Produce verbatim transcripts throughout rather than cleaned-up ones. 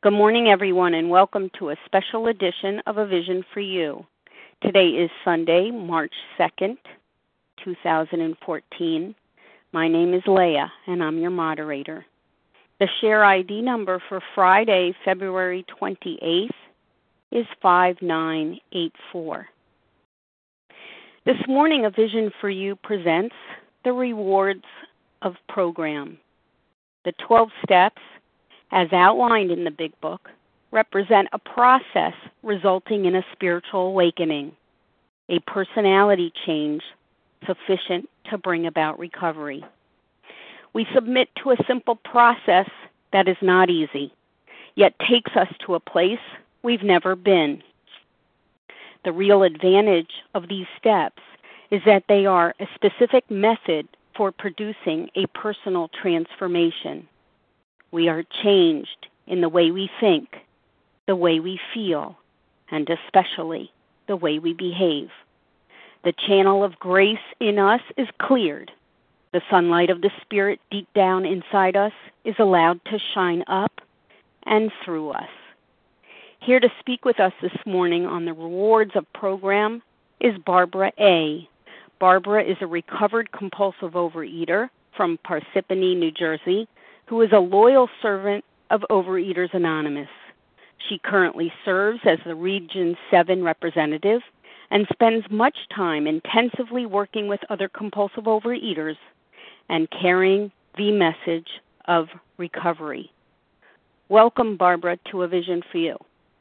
Good morning, everyone, and welcome to a special edition of A Vision for You. Today is Sunday, March second, two thousand fourteen. My name is Leah, and I'm your moderator. The share I D number for Friday, February twenty-eighth is five nine eight four. This morning, A Vision for You presents the Rewards of Program. The twelve steps, as outlined in the Big Book, represent a process resulting in a spiritual awakening, a personality change sufficient to bring about recovery. We submit to a simple process that is not easy, yet takes us to a place we've never been. The real advantage of these steps is that they are a specific method for producing a personal transformation. We are changed in the way we think, the way we feel, and especially the way we behave. The channel of grace in us is cleared. The sunlight of the Spirit deep down inside us is allowed to shine up and through us. Here to speak with us this morning on the Rewards of Program is Barbara A. Barbara is a recovered compulsive overeater from Parsippany, New Jersey, who is a loyal servant of Overeaters Anonymous. She currently serves as the Region seven representative and spends much time intensively working with other compulsive overeaters and carrying the message of recovery. Welcome, Barbara, to A Vision for You.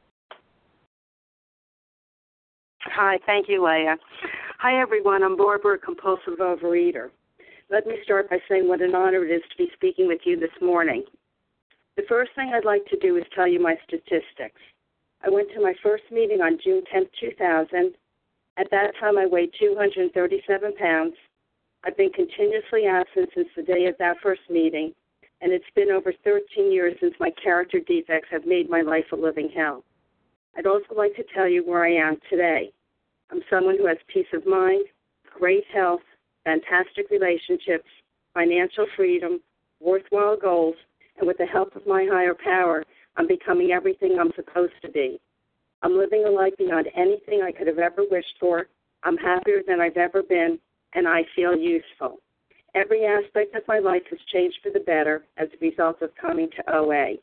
Hi, thank you, Leah. Hi, everyone. I'm Barbara, compulsive overeater. Let me start by saying what an honor it is to be speaking with you this morning. The first thing I'd like to do is tell you my statistics. I went to my first meeting on June tenth, two thousand. At that time, I weighed two hundred thirty-seven pounds. I've been continuously absent since the day of that first meeting, and it's been over thirteen years since my character defects have made my life a living hell. I'd also like to tell you where I am today. I'm someone who has peace of mind, great health, fantastic relationships, financial freedom, worthwhile goals, and with the help of my higher power, I'm becoming everything I'm supposed to be. I'm living a life beyond anything I could have ever wished for. I'm happier than I've ever been, and I feel useful. Every aspect of my life has changed for the better as a result of coming to O A.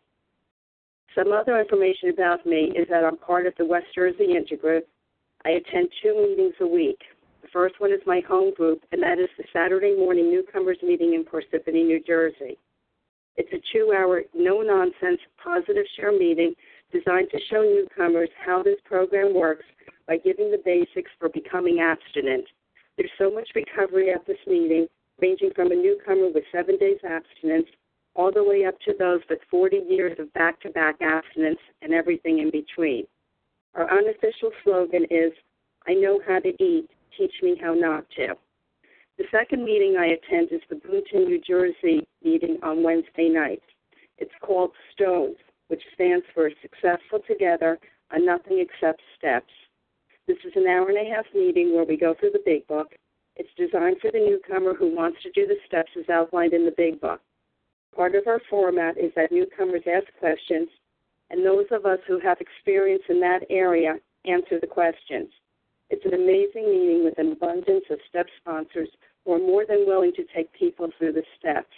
Some other information about me is that I'm part of the West Jersey Intergroup. I attend two meetings a week. The first one is my home group, and that is the Saturday morning newcomers meeting in Parsippany, New Jersey. It's a two-hour, no-nonsense, positive share meeting designed to show newcomers how this program works by giving the basics for becoming abstinent. There's so much recovery at this meeting, ranging from a newcomer with seven days abstinence all the way up to those with forty years of back-to-back abstinence and everything in between. Our unofficial slogan is, I know how to eat, teach me how not to. The second meeting I attend is the Boonton, New Jersey meeting on Wednesday nights. It's called STONES, which stands for Successful Together on Nothing Except Steps. This is an hour and a half meeting where we go through the Big Book. It's designed for the newcomer who wants to do the steps as outlined in the Big Book. Part of our format is that newcomers ask questions, and those of us who have experience in that area answer the questions. It's an amazing meeting with an abundance of step sponsors who are more than willing to take people through the steps.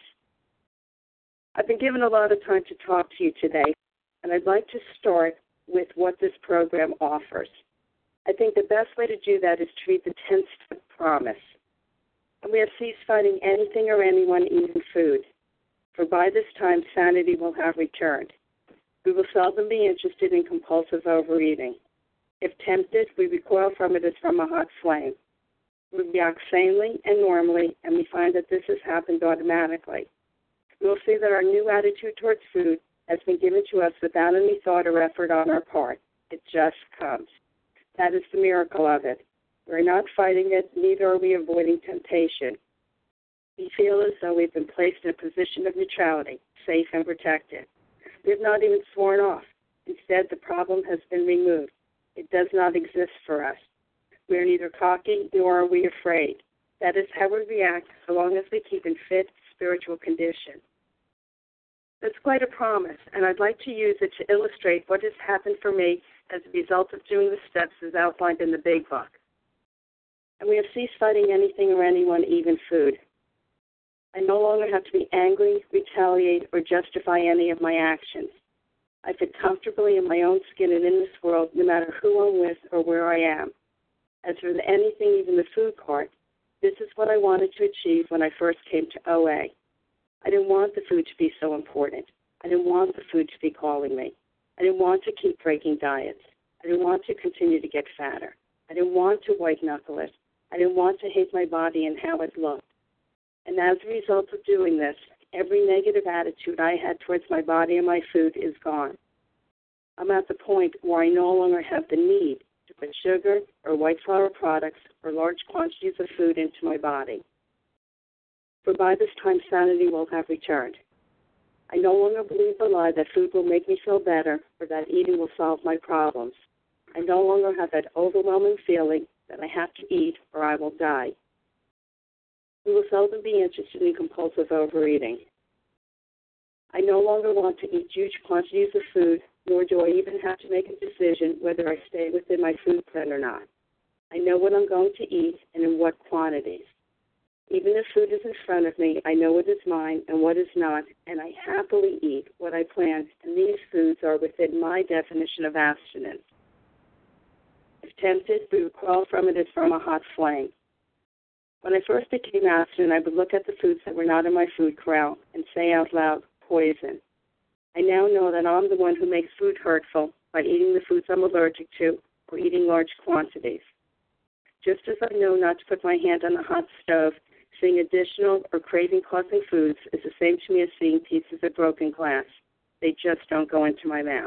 I've been given a lot of time to talk to you today, and I'd like to start with what this program offers. I think the best way to do that is to read the ten-step promise. And we have ceased fighting anything or anyone, even food. For by this time, sanity will have returned. We will seldom be interested in compulsive overeating. If tempted, we recoil from it as from a hot flame. We react sanely and normally, and we find that this has happened automatically. We will see that our new attitude towards food has been given to us without any thought or effort on our part. It just comes. That is the miracle of it. We're not fighting it, neither are we avoiding temptation. We feel as though we've been placed in a position of neutrality, safe and protected. We have not even sworn off. Instead, the problem has been removed. It does not exist for us. We are neither cocky nor are we afraid. That is how we react so long as we keep in fit spiritual condition. That's quite a promise, and I'd like to use it to illustrate what has happened for me as a result of doing the steps as outlined in the Big Book. And we have ceased fighting anything or anyone, even food. I no longer have to be angry, retaliate, or justify any of my actions. I fit comfortably in my own skin and in this world, no matter who I'm with or where I am. As for anything, even the food part, this is what I wanted to achieve when I first came to O A. I didn't want the food to be so important. I didn't want the food to be calling me. I didn't want to keep breaking diets. I didn't want to continue to get fatter. I didn't want to white-knuckle it. I didn't want to hate my body and how it looked. And as a result of doing this, every negative attitude I had towards my body and my food is gone. I'm at the point where I no longer have the need to put sugar or white flour products or large quantities of food into my body. For by this time, sanity will have returned. I no longer believe the lie that food will make me feel better or that eating will solve my problems. I no longer have that overwhelming feeling that I have to eat or I will die. We will seldom be interested in compulsive overeating. I no longer want to eat huge quantities of food, nor do I even have to make a decision whether I stay within my food plan or not. I know what I'm going to eat and in what quantities. Even if food is in front of me, I know what is mine and what is not, and I happily eat what I plan, and these foods are within my definition of abstinence. If tempted, we would crawl from it as from a hot flame. When I first became abstinent, I would look at the foods that were not in my food corral and say out loud, poison. I now know that I'm the one who makes food hurtful by eating the foods I'm allergic to or eating large quantities. Just as I know not to put my hand on the hot stove, seeing additional or craving-causing foods is the same to me as seeing pieces of broken glass. They just don't go into my mouth.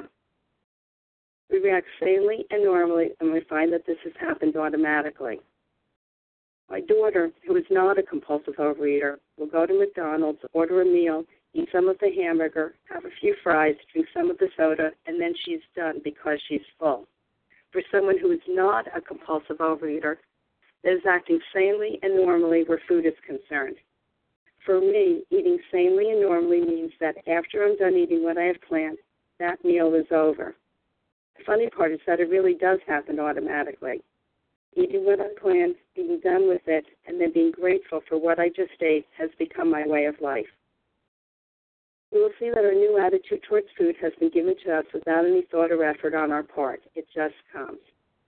We react sanely and normally, and we find that this has happened automatically. My daughter, who is not a compulsive overeater, will go to McDonald's, order a meal, eat some of the hamburger, have a few fries, drink some of the soda, and then she's done because she's full. For someone who is not a compulsive overeater, that is acting sanely and normally where food is concerned. For me, eating sanely and normally means that after I'm done eating what I have planned, that meal is over. The funny part is that it really does happen automatically. Eating what I planned, being done with it, and then being grateful for what I just ate has become my way of life. We will see that our new attitude towards food has been given to us without any thought or effort on our part. It just comes.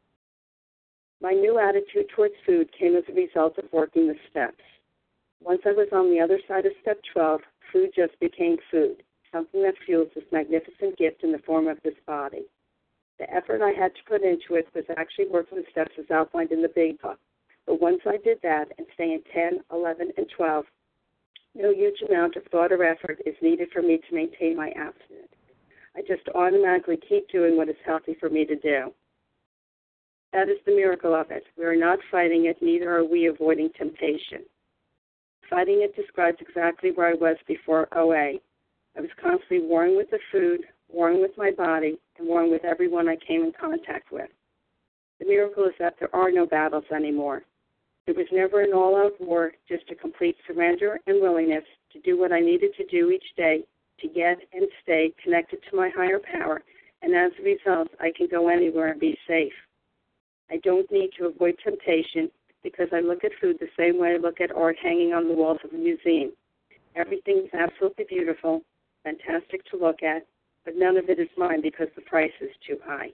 My new attitude towards food came as a result of working the steps. Once I was on the other side of step twelve, food just became food, something that fuels this magnificent gift in the form of this body. The effort I had to put into it was actually working the steps as outlined in the Big Book. But once I did that and stay in ten, eleven, and twelve, no huge amount of thought or effort is needed for me to maintain my abstinence. I just automatically keep doing what is healthy for me to do. That is the miracle of it. We are not fighting it, neither are we avoiding temptation. Fighting it describes exactly where I was before O A. I was constantly warring with the food, warring with my body, and warring with everyone I came in contact with. The miracle is that there are no battles anymore. There was never an all-out war, just a complete surrender and willingness to do what I needed to do each day to get and stay connected to my higher power, and as a result, I can go anywhere and be safe. I don't need to avoid temptation because I look at food the same way I look at art hanging on the walls of a museum. Everything is absolutely beautiful, fantastic to look at, but none of it is mine because the price is too high.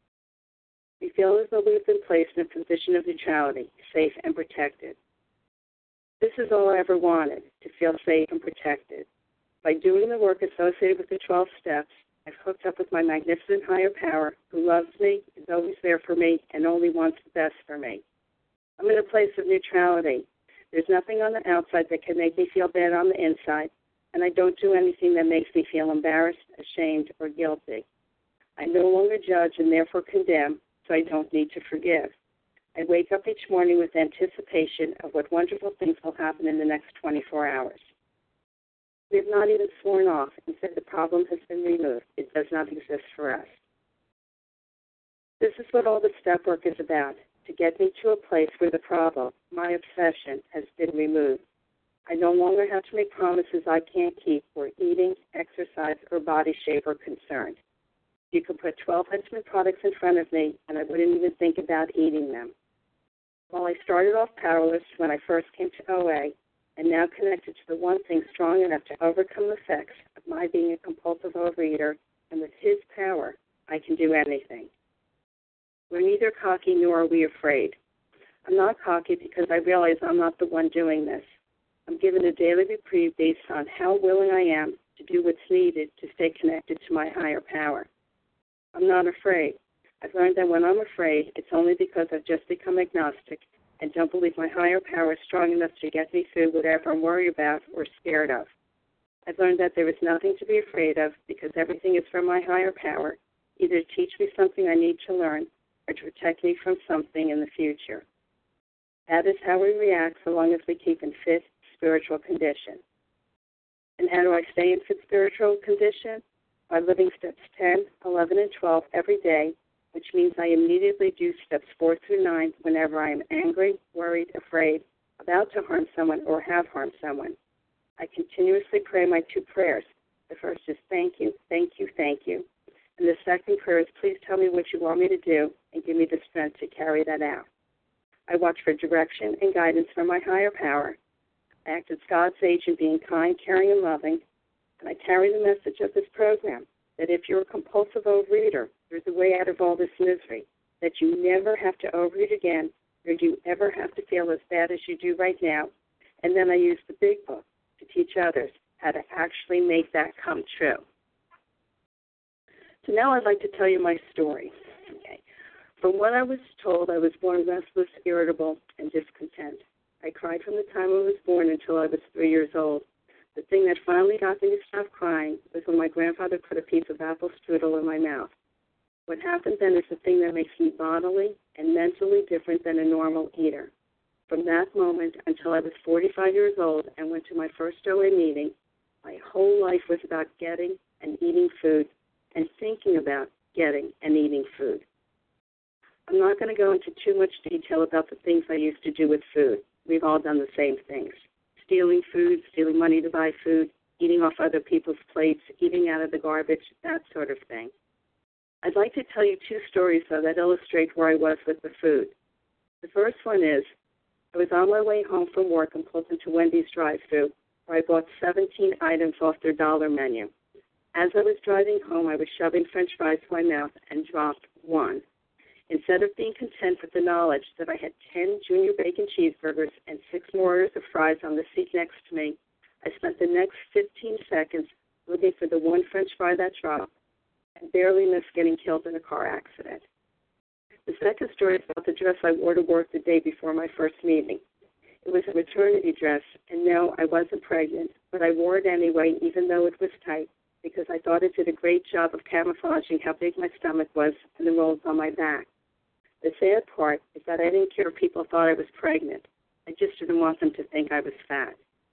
We feel as though we've been placed in a position of neutrality, safe and protected. This is all I ever wanted, to feel safe and protected. By doing the work associated with the twelve steps, I've hooked up with my magnificent higher power who loves me, is always there for me, and only wants the best for me. I'm in a place of neutrality. There's nothing on the outside that can make me feel bad on the inside, and I don't do anything that makes me feel embarrassed, ashamed, or guilty. I no longer judge and therefore condemn, so I don't need to forgive. I wake up each morning with anticipation of what wonderful things will happen in the next twenty-four hours. We have not even sworn off and said the problem has been removed. It does not exist for us. This is what all the step work is about, to get me to a place where the problem, my obsession, has been removed. I no longer have to make promises I can't keep where eating, exercise, or body shape are concerned. You could put twelve Huntsman products in front of me, and I wouldn't even think about eating them. While I started off powerless when I first came to O A, and now connected to the one thing strong enough to overcome the effects of my being a compulsive overeater, and with his power, I can do anything. We're neither cocky nor are we afraid. I'm not cocky because I realize I'm not the one doing this. I'm given a daily reprieve based on how willing I am to do what's needed to stay connected to my higher power. I'm not afraid. I've learned that when I'm afraid, it's only because I've just become agnostic and don't believe my higher power is strong enough to get me through whatever I'm worried about or scared of. I've learned that there is nothing to be afraid of because everything is from my higher power, either to teach me something I need to learn or to protect me from something in the future. That is how we react so long as we keep in fit spiritual condition. And how do I stay in fit spiritual condition? By living steps ten, eleven, and twelve every day, which means I immediately do steps four through nine whenever I am angry, worried, afraid, about to harm someone, or have harmed someone. I continuously pray my two prayers. The first is thank you, thank you, thank you. And the second prayer is please tell me what you want me to do and give me the strength to carry that out. I watch for direction and guidance from my higher power. I act as God's agent, being kind, caring, and loving. And I carry the message of this program that if you're a compulsive overeater, there's a way out of all this misery, that you never have to overeat again, or do you ever have to feel as bad as you do right now. And then I use the big book to teach others how to actually make that come true. So now I'd like to tell you my story. Okay. From what I was told, I was born restless, irritable, and discontent. I cried from the time I was born until I was three years old. The thing that finally got me to stop crying was when my grandfather put a piece of apple strudel in my mouth. What happened then is the thing that makes me bodily and mentally different than a normal eater. From that moment until I was forty-five years old and went to my first O A meeting, my whole life was about getting and eating food and thinking about getting and eating food. I'm not going to go into too much detail about the things I used to do with food. We've all done the same things. Stealing food, stealing money to buy food, eating off other people's plates, eating out of the garbage, that sort of thing. I'd like to tell you two stories, though, that illustrate where I was with the food. The first one is, I was on my way home from work and pulled into Wendy's drive-thru, where I bought seventeen items off their dollar menu. As I was driving home, I was shoving French fries to my mouth and dropped one. Instead of being content with the knowledge that I had ten junior bacon cheeseburgers and six more orders of fries on the seat next to me, I spent the next fifteen seconds looking for the one French fry that dropped and barely missed getting killed in a car accident. The second story is about the dress I wore to work the day before my first meeting. It was a maternity dress, and no, I wasn't pregnant, but I wore it anyway, even though it was tight, because I thought it did a great job of camouflaging how big my stomach was and the rolls on my back. The sad part is that I didn't care if people thought I was pregnant. I just didn't want them to think I was fat.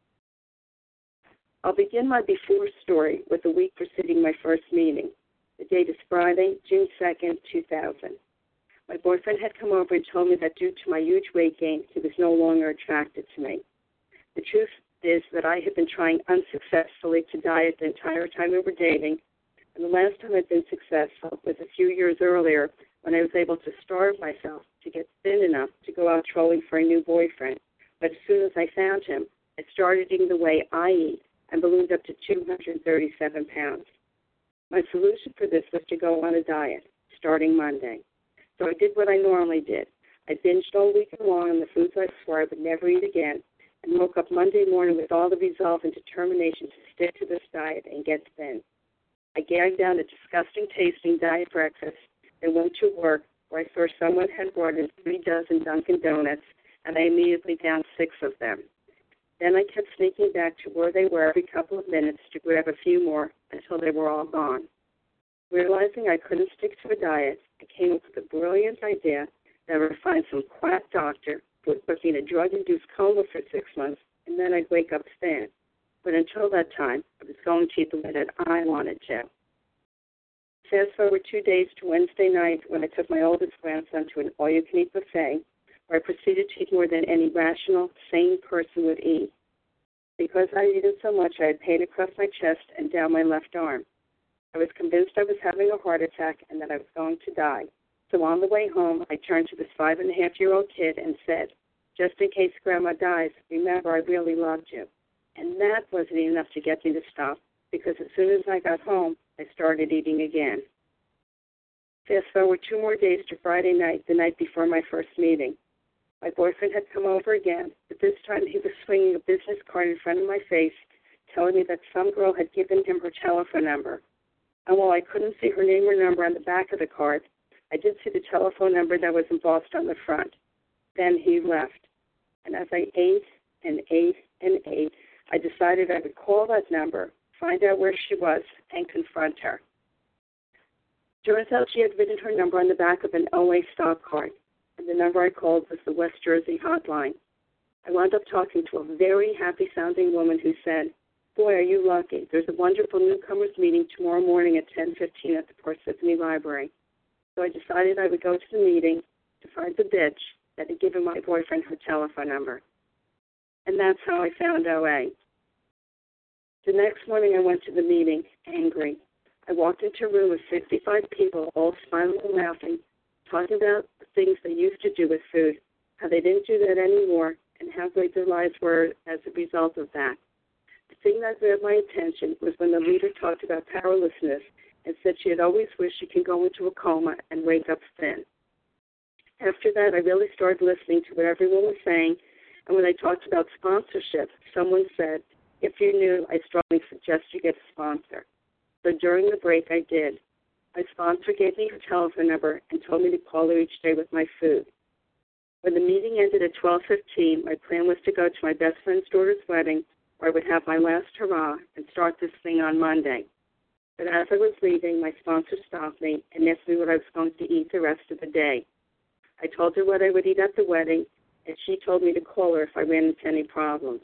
I'll begin my before story with the week preceding my first meeting. The date is Friday, June second, two thousand. My boyfriend had come over and told me that due to my huge weight gain, he was no longer attracted to me. The truth is that I had been trying unsuccessfully to diet the entire time we were dating, and the last time I'd been successful was a few years earlier when I was able to starve myself to get thin enough to go out trolling for a new boyfriend. But as soon as I found him, I started eating the way I eat and ballooned up to two hundred thirty-seven pounds. My solution for this was to go on a diet, starting Monday. So I did what I normally did. I binged all week long on the foods I swore I would never eat again, and woke up Monday morning with all the resolve and determination to stick to this diet and get thin. I gagged down a disgusting tasting diet breakfast and went to work, where I saw someone had brought in three dozen Dunkin' Donuts, and I immediately downed six of them. Then I kept sneaking back to where they were every couple of minutes to grab a few more until they were all gone. Realizing I couldn't stick to a diet, I came up with a brilliant idea that I would find some quack doctor who would put me in a drug-induced coma for six months, and then I'd wake up thin. But until that time, I was going to eat the way that I wanted to. Fast forward two days to Wednesday night when I took my oldest grandson to an all-you-can-eat buffet, where I proceeded to eat more than any rational, sane person would eat. Because I needed so much, I had pain across my chest and down my left arm. I was convinced I was having a heart attack and that I was going to die. So on the way home, I turned to this five-and-a-half-year-old kid and said, just in case Grandma dies, remember I really loved you. And that wasn't enough to get me to stop, because as soon as I got home, I started eating again. Fast forward two more days to Friday night, the night before my first meeting. My boyfriend had come over again, but this time he was swinging a business card in front of my face, telling me that some girl had given him her telephone number. And while I couldn't see her name or number on the back of the card, I did see the telephone number that was embossed on the front. Then he left. And as I ate and ate and ate, I decided I would call that number, find out where she was, and confront her. Turns out she had written her number on the back of an O A stock card, and the number I called was the West Jersey hotline. I wound up talking to a very happy-sounding woman who said, boy, are you lucky. There's a wonderful newcomers meeting tomorrow morning at ten fifteen at the Parsippany Library. So I decided I would go to the meeting to find the bitch that had given my boyfriend her telephone number. And that's how I found O A. The next morning I went to the meeting, angry. I walked into a room of sixty-five people, all smiling and laughing, talking about the things they used to do with food, how they didn't do that anymore, and how great their lives were as a result of that. The thing that grabbed my attention was when the leader talked about powerlessness and said she had always wished she could go into a coma and wake up thin. After that, I really started listening to what everyone was saying, and when I talked about sponsorship, someone said, if you're new, I strongly suggest you get a sponsor. So during the break, I did. My sponsor gave me her telephone number and told me to call her each day with my food. When the meeting ended at twelve fifteen, my plan was to go to my best friend's daughter's wedding, where I would have my last hurrah and start this thing on Monday. But as I was leaving, my sponsor stopped me and asked me what I was going to eat the rest of the day. I told her what I would eat at the wedding, and she told me to call her if I ran into any problems.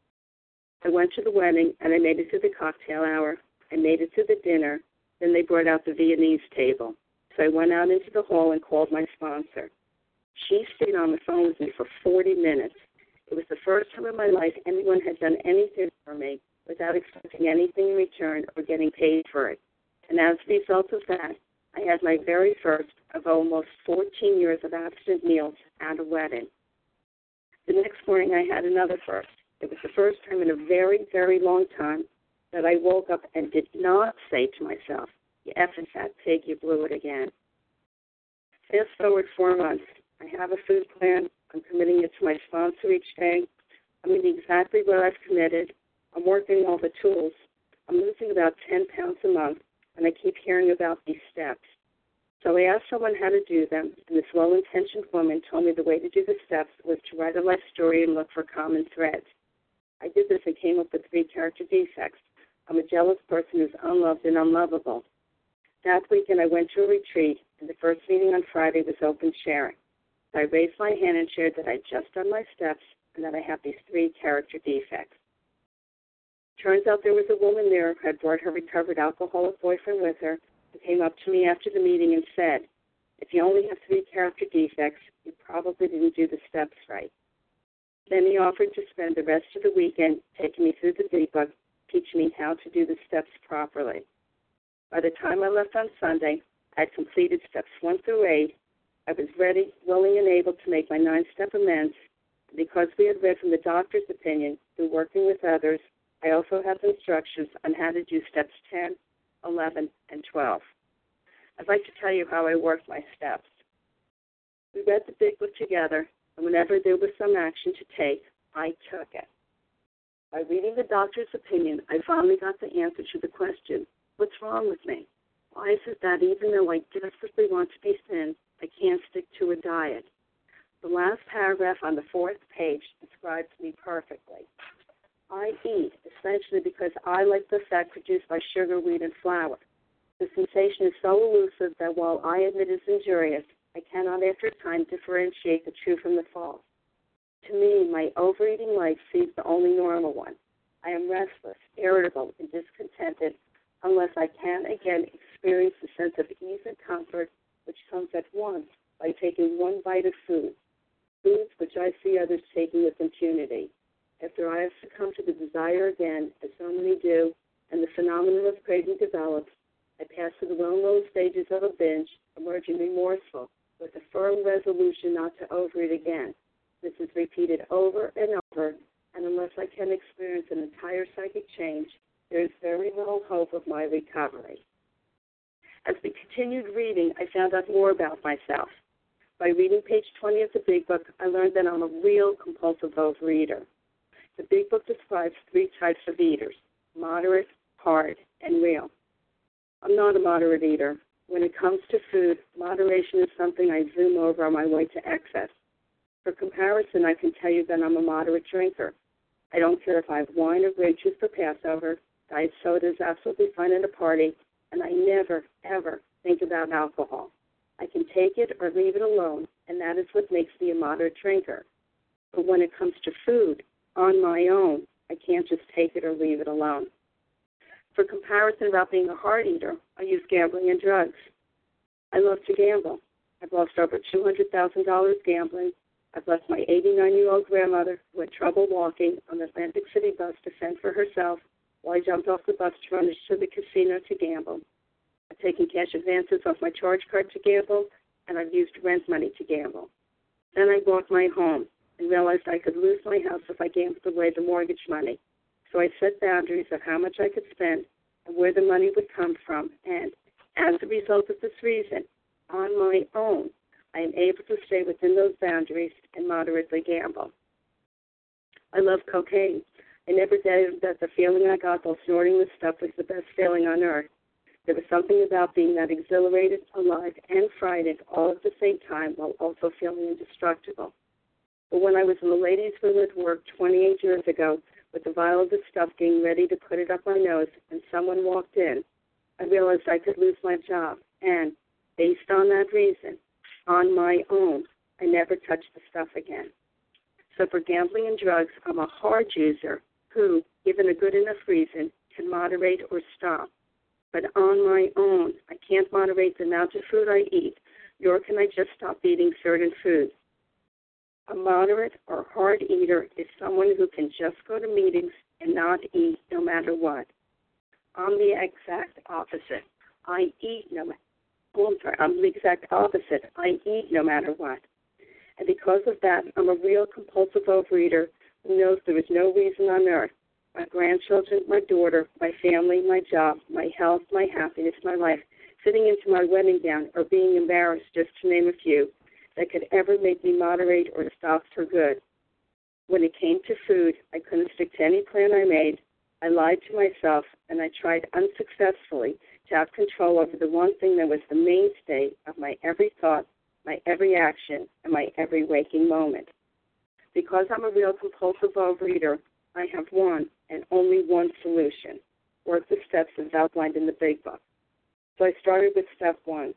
I went to the wedding, and I made it to the cocktail hour. I made it to the dinner. Then they brought out the Viennese table. So I went out into the hall and called my sponsor. She stayed on the phone with me for forty minutes. It was the first time in my life anyone had done anything for me without expecting anything in return or getting paid for it. And as a result of that, I had my very first of almost fourteen years of abstinent meals at a wedding. The next morning I had another first. It was the first time in a very, very long time that I woke up and did not say to myself, you effing fat pig, you blew it again. Fast forward four months. I have a food plan. I'm committing it to my sponsor each day. I'm eating exactly what I've committed. I'm working all the tools. I'm losing about ten pounds a month, and I keep hearing about these steps. So I asked someone how to do them, and this well-intentioned woman told me the way to do the steps was to write a life story and look for common threads. I did this and came up with three character defects. I'm a jealous person who's unloved and unlovable. That weekend I went to a retreat, and the first meeting on Friday was open sharing. So I raised my hand and shared that I'd just done my steps and that I have these three character defects. Turns out there was a woman there who had brought her recovered alcoholic boyfriend with her, who came up to me after the meeting and said, if you only have three character defects, you probably didn't do the steps right. Then he offered to spend the rest of the weekend taking me through the deep book, teaching me how to do the steps properly. By the time I left on Sunday, I had completed steps one through eight. I was ready, willing, and able to make my nine-step amends. Because we had read from the doctor's opinion through working with others, I also have instructions on how to do steps ten, eleven, and twelve. I'd like to tell you how I worked my steps. We read the big book together, and whenever there was some action to take, I took it. By reading the doctor's opinion, I finally got the answer to the question, what's wrong with me? Why is it that even though I desperately want to be thin, I can't stick to a diet? The last paragraph on the fourth page describes me perfectly. I eat essentially because I like the fat produced by sugar, wheat, and flour. The sensation is so elusive that while I admit it's injurious, I cannot after time differentiate the true from the false. To me, my overeating life seems the only normal one. I am restless, irritable, and discontented unless I can again experience the sense of ease and comfort which comes at once by taking one bite of food, foods which I see others taking with impunity. after I have succumbed to the desire again, as so many do, and the phenomenon of craving develops, I pass through the well-known stages of a binge, emerging remorseful, with a firm resolution not to overeat again. This is repeated over and over, and unless I can experience an entire psychic change, there is very little hope of my recovery. As we continued reading, I found out more about myself. By reading page twenty of the Big Book, I learned that I'm a real compulsive overeater. The Big Book describes three types of eaters: moderate, hard, and real. I'm not a moderate eater. When it comes to food, moderation is something I zoom over on my way to excess. For comparison, I can tell you that I'm a moderate drinker. I don't care if I have wine or grape juice for Passover. Diet soda is absolutely fine at a party, and I never, ever think about alcohol. I can take it or leave it alone, and that is what makes me a moderate drinker. But when it comes to food, on my own, I can't just take it or leave it alone. For comparison about being a hard eater, I use gambling and drugs. I love to gamble. I've lost over two hundred thousand dollars gambling. I've left my eighty-nine-year-old grandmother, who had trouble walking, on the Atlantic City bus to fend for herself while I jumped off the bus to run to the casino to gamble. I've taken cash advances off my charge card to gamble, and I've used rent money to gamble. Then I bought my home and realized I could lose my house if I gambled away the mortgage money. So I set boundaries of how much I could spend and where the money would come from, and as a result of this reason, on my own, I am able to stay within those boundaries and moderately gamble. I love cocaine. I never doubted that the feeling I got while snorting this stuff was the best feeling on earth. There was something about being that exhilarated, alive, and frightened all at the same time while also feeling indestructible. But when I was in the ladies' room at work twenty-eight years ago, with the vial of the stuff getting ready to put it up my nose, and someone walked in, I realized I could lose my job. And based on that reason, on my own, I never touched the stuff again. So for gambling and drugs, I'm a hard user who, given a good enough reason, can moderate or stop. But on my own, I can't moderate the amount of food I eat, nor can I just stop eating certain foods. A moderate or hard eater is someone who can just go to meetings and not eat no matter what. I'm the exact opposite. I eat no matter oh, I'm sorry, I'm the exact opposite. I eat no matter what. And because of that, I'm a real compulsive overeater who knows there is no reason on earth, my grandchildren, my daughter, my family, my job, my health, my happiness, my life, sitting into my wedding gown or being embarrassed, just to name a few, that could ever make me moderate or stop for good. When it came to food, I couldn't stick to any plan I made. I lied to myself, and I tried unsuccessfully to have control over the one thing that was the mainstay of my every thought, my every action, and my every waking moment. Because I'm a real compulsive overeater, I have one and only one solution. Work the steps as outlined in the Big Book. So I started with step one.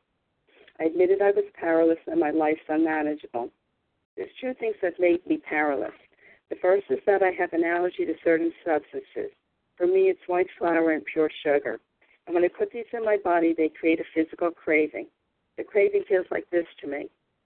I admitted I was powerless and my life's unmanageable. There's two things that made me powerless. The first is that I have an allergy to certain substances. For me, it's white flour and pure sugar. And when I put these in my body, they create a physical craving. The craving feels like this to me.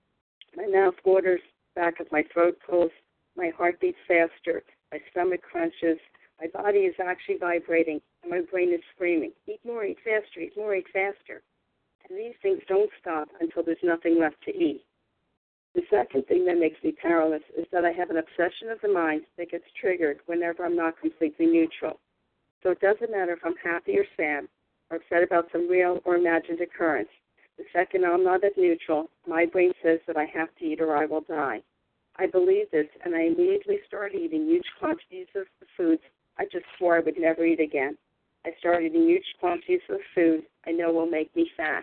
My mouth waters, back of my throat pulls, my heart beats faster, my stomach crunches, my body is actually vibrating, and my brain is screaming, eat more, eat faster, eat more, eat faster. And these things don't stop until there's nothing left to eat. The second thing that makes me powerless is that I have an obsession of the mind that gets triggered whenever I'm not completely neutral. So it doesn't matter if I'm happy or sad, or upset about some real or imagined occurrence. The second I'm not at neutral, my brain says that I have to eat or I will die. I believe this, and I immediately start eating huge quantities of the foods I just swore I would never eat again. I start eating huge quantities of food I know will make me fat.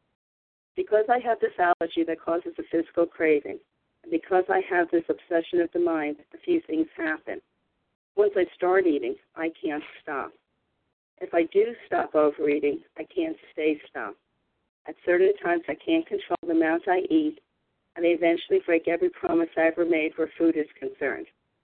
Because I have this allergy that causes a physical craving, and because I have this obsession of the mind, a few things happen. Once I start eating, I can't stop. If I do stop overeating, I can't stay stopped. At certain times, I can't control the amount I eat, and I eventually break every promise I ever made where food is concerned.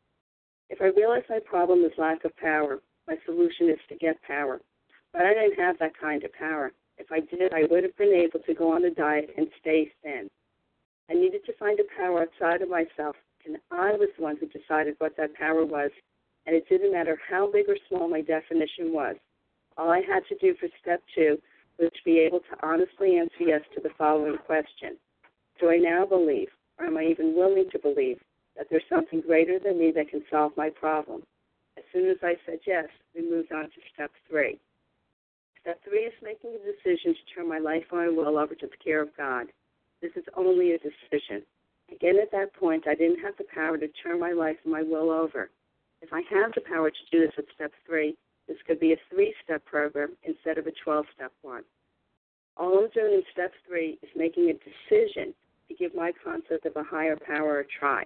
If I realize my problem is lack of power, my solution is to get power. But I didn't have that kind of power. If I did, I would have been able to go on a diet and stay thin. I needed to find a power outside of myself, and I was the one who decided what that power was and it didn't matter how big or small my definition was. All I had to do for step two was to be able to honestly answer yes to the following question. Do I now believe, or am I even willing to believe, that there's something greater than me that can solve my problem? As soon as I said yes, we moved on to step three. Step three is making a decision to turn my life and my will over to the care of God. This is only a decision. Again, at that point, I didn't have the power to turn my life and my will over. If I have the power to do this at step three, this could be a three-step program instead of a twelve-step one. All I'm doing in step three is making a decision to give my concept of a higher power a try.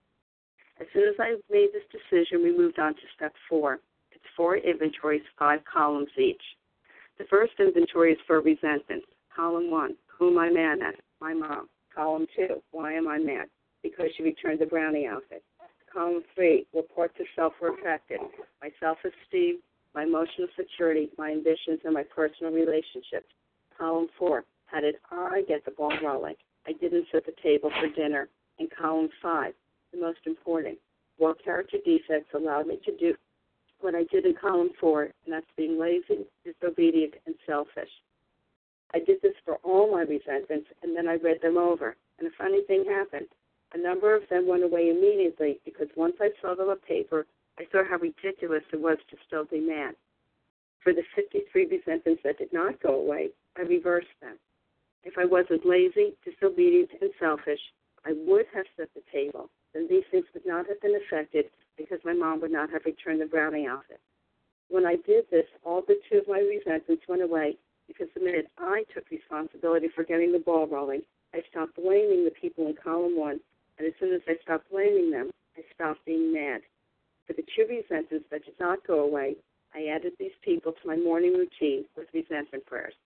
As soon as I made this decision, we moved on to step four. It's four inventories, five columns each. The first inventory is for resentment. Column one, who am I mad at? My mom. Column two, why am I mad? Because she returned the brownie outfit. Column three, reports of self were affected. My self-esteem, my emotional security, my ambitions, and my personal relationships. Column four, how did I get the ball rolling? I didn't set the table for dinner. And column five, the most important, what character defects allowed me to do what I did in column four, and that's being lazy, disobedient, and selfish. I did this for all my resentments, and then I read them over. And a funny thing happened. A number of them went away immediately because once I saw them on paper, I saw how ridiculous it was to still be mad. For the fifty-three resentments that did not go away, I reversed them. If I wasn't lazy, disobedient, and selfish, I would have set the table. Then these things would not have been affected because my mom would not have returned the brownie outfit. When I did this, all but two of my resentments went away because the minute I took responsibility for getting the ball rolling, I stopped blaming the people in column one, and as soon as I stopped blaming them, I stopped being mad. For the two resentments that did not go away, I added these people to my morning routine with resentment prayers.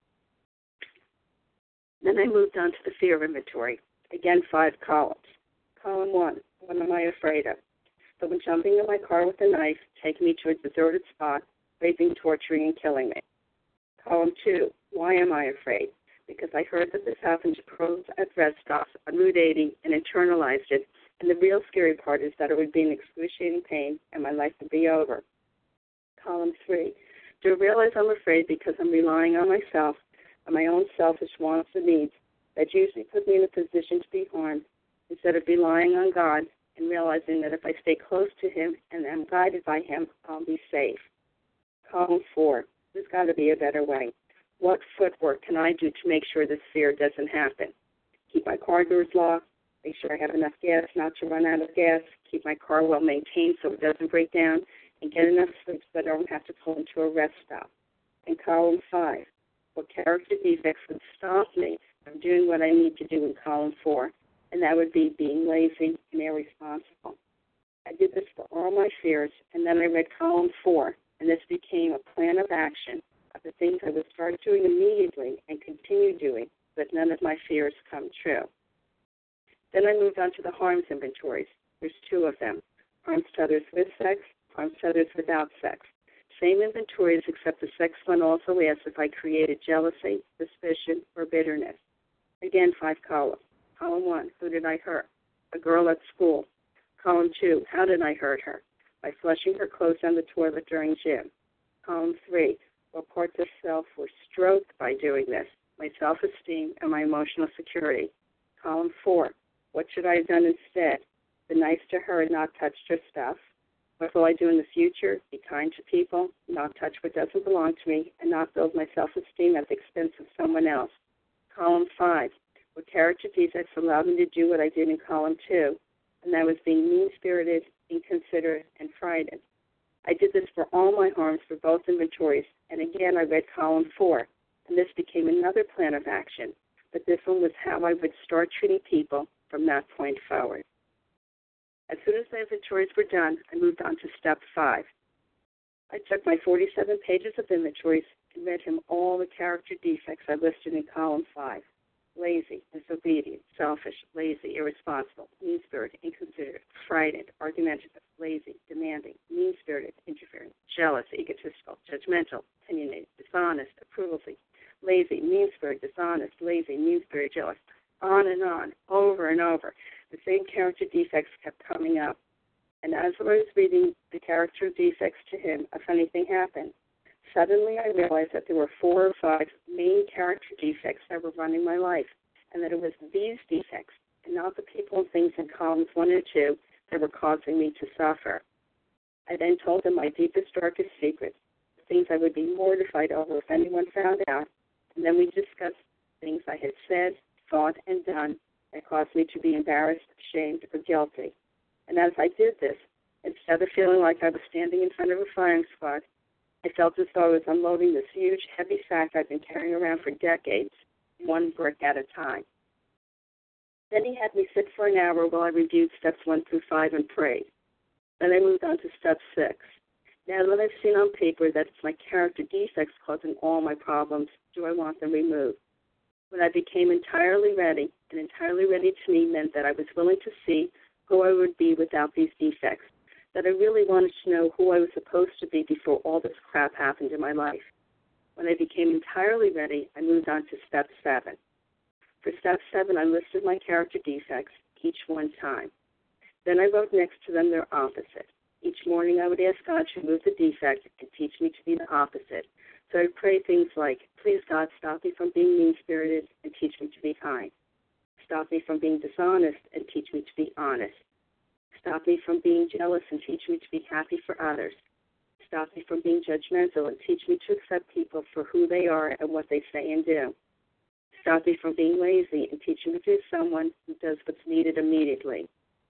Then I moved on to the fear inventory. Again, five columns. Column one, what am I afraid of? Someone jumping in my car with a knife, taking me to a deserted spot, raping, torturing, and killing me. Column two, why am I afraid? Because I heard that this happened to pros at rest stops on Route eighty and internalized it, and the real scary part is that it would be an excruciating pain and my life would be over. Column three, do I realize I'm afraid because I'm relying on myself and my own selfish wants and needs that usually put me in a position to be harmed instead of relying on God and realizing that if I stay close to Him and am guided by Him, I'll be safe. Column four, there's got to be a better way. What footwork can I do to make sure this fear doesn't happen? Keep my car doors locked, make sure I have enough gas not to run out of gas, keep my car well maintained so it doesn't break down, and get enough sleep so that I don't have to pull into a rest stop. And column five, what character defects would stop me from doing what I need to do in column four, and that would be being lazy and irresponsible. I did this for all my fears, and then I read column four, and this became a plan of action of the things I would start doing immediately and continue doing, but none of my fears come true. Then I moved on to the harms inventories. There's two of them, harms to others with sex, harms to others without sex. Same inventories, except the sex one also asks if I created jealousy, suspicion, or bitterness. Again, five columns. Column one, who did I hurt? A girl at school. Column two, how did I hurt her? By flushing her clothes down the toilet during gym. Column three, what parts of self were stroked by doing this? My self-esteem and my emotional security. Column four, what should I have done instead? Been nice to her and not touched her stuff. What will I do in the future? Be kind to people, not touch what doesn't belong to me, and not build my self-esteem at the expense of someone else. Column five, what character defects allowed me to do what I did in column two, and that was being mean-spirited, inconsiderate, and frightened. I did this for all my harms for both inventories, and again I read column four, and this became another plan of action, but this one was how I would start treating people from that point forward. As soon as the inventories were done, I moved on to step five. I took my forty-seven pages of inventories and read him all the character defects I listed in column five. Lazy, disobedient, selfish, lazy, irresponsible, mean-spirited, inconsiderate, frightened, argumentative, lazy, demanding, mean-spirited, interfering, jealous, egotistical, judgmental, opinionated, dishonest, approval-seeking, lazy, mean-spirited, dishonest, lazy, mean-spirited, jealous, on and on, over and over. The same character defects kept coming up. And as I was reading the character defects to him, a funny thing happened. Suddenly I realized that there were four or five main character defects that were running my life, and that it was these defects, and not the people and things in columns one and two, that were causing me to suffer. I then told him my deepest, darkest secrets, the things I would be mortified over if anyone found out, and then we discussed things I had said, thought, and done that caused me to be embarrassed, ashamed, or guilty. And as I did this, instead of feeling like I was standing in front of a firing squad, I felt as though I was unloading this huge, heavy sack I'd been carrying around for decades, one brick at a time. Then he had me sit for an hour while I reviewed steps one through five and prayed. Then I moved on to step six. Now that I've seen on paper that it's my character defects causing all my problems, do I want them removed? When I became entirely ready, and entirely ready to me meant that I was willing to see who I would be without these defects, that I really wanted to know who I was supposed to be before all this crap happened in my life. When I became entirely ready, I moved on to step seven. For step seven, I listed my character defects, each one time. Then I wrote next to them their opposite. Each morning I would ask God to remove the defect and teach me to be the opposite. So I'd pray things like, please God, stop me from being mean-spirited and teach me to be kind. Stop me from being dishonest and teach me to be honest. Stop me from being jealous and teach me to be happy for others. Stop me from being judgmental and teach me to accept people for who they are and what they say and do. Stop me from being lazy and teach me to be someone who does what's needed immediately.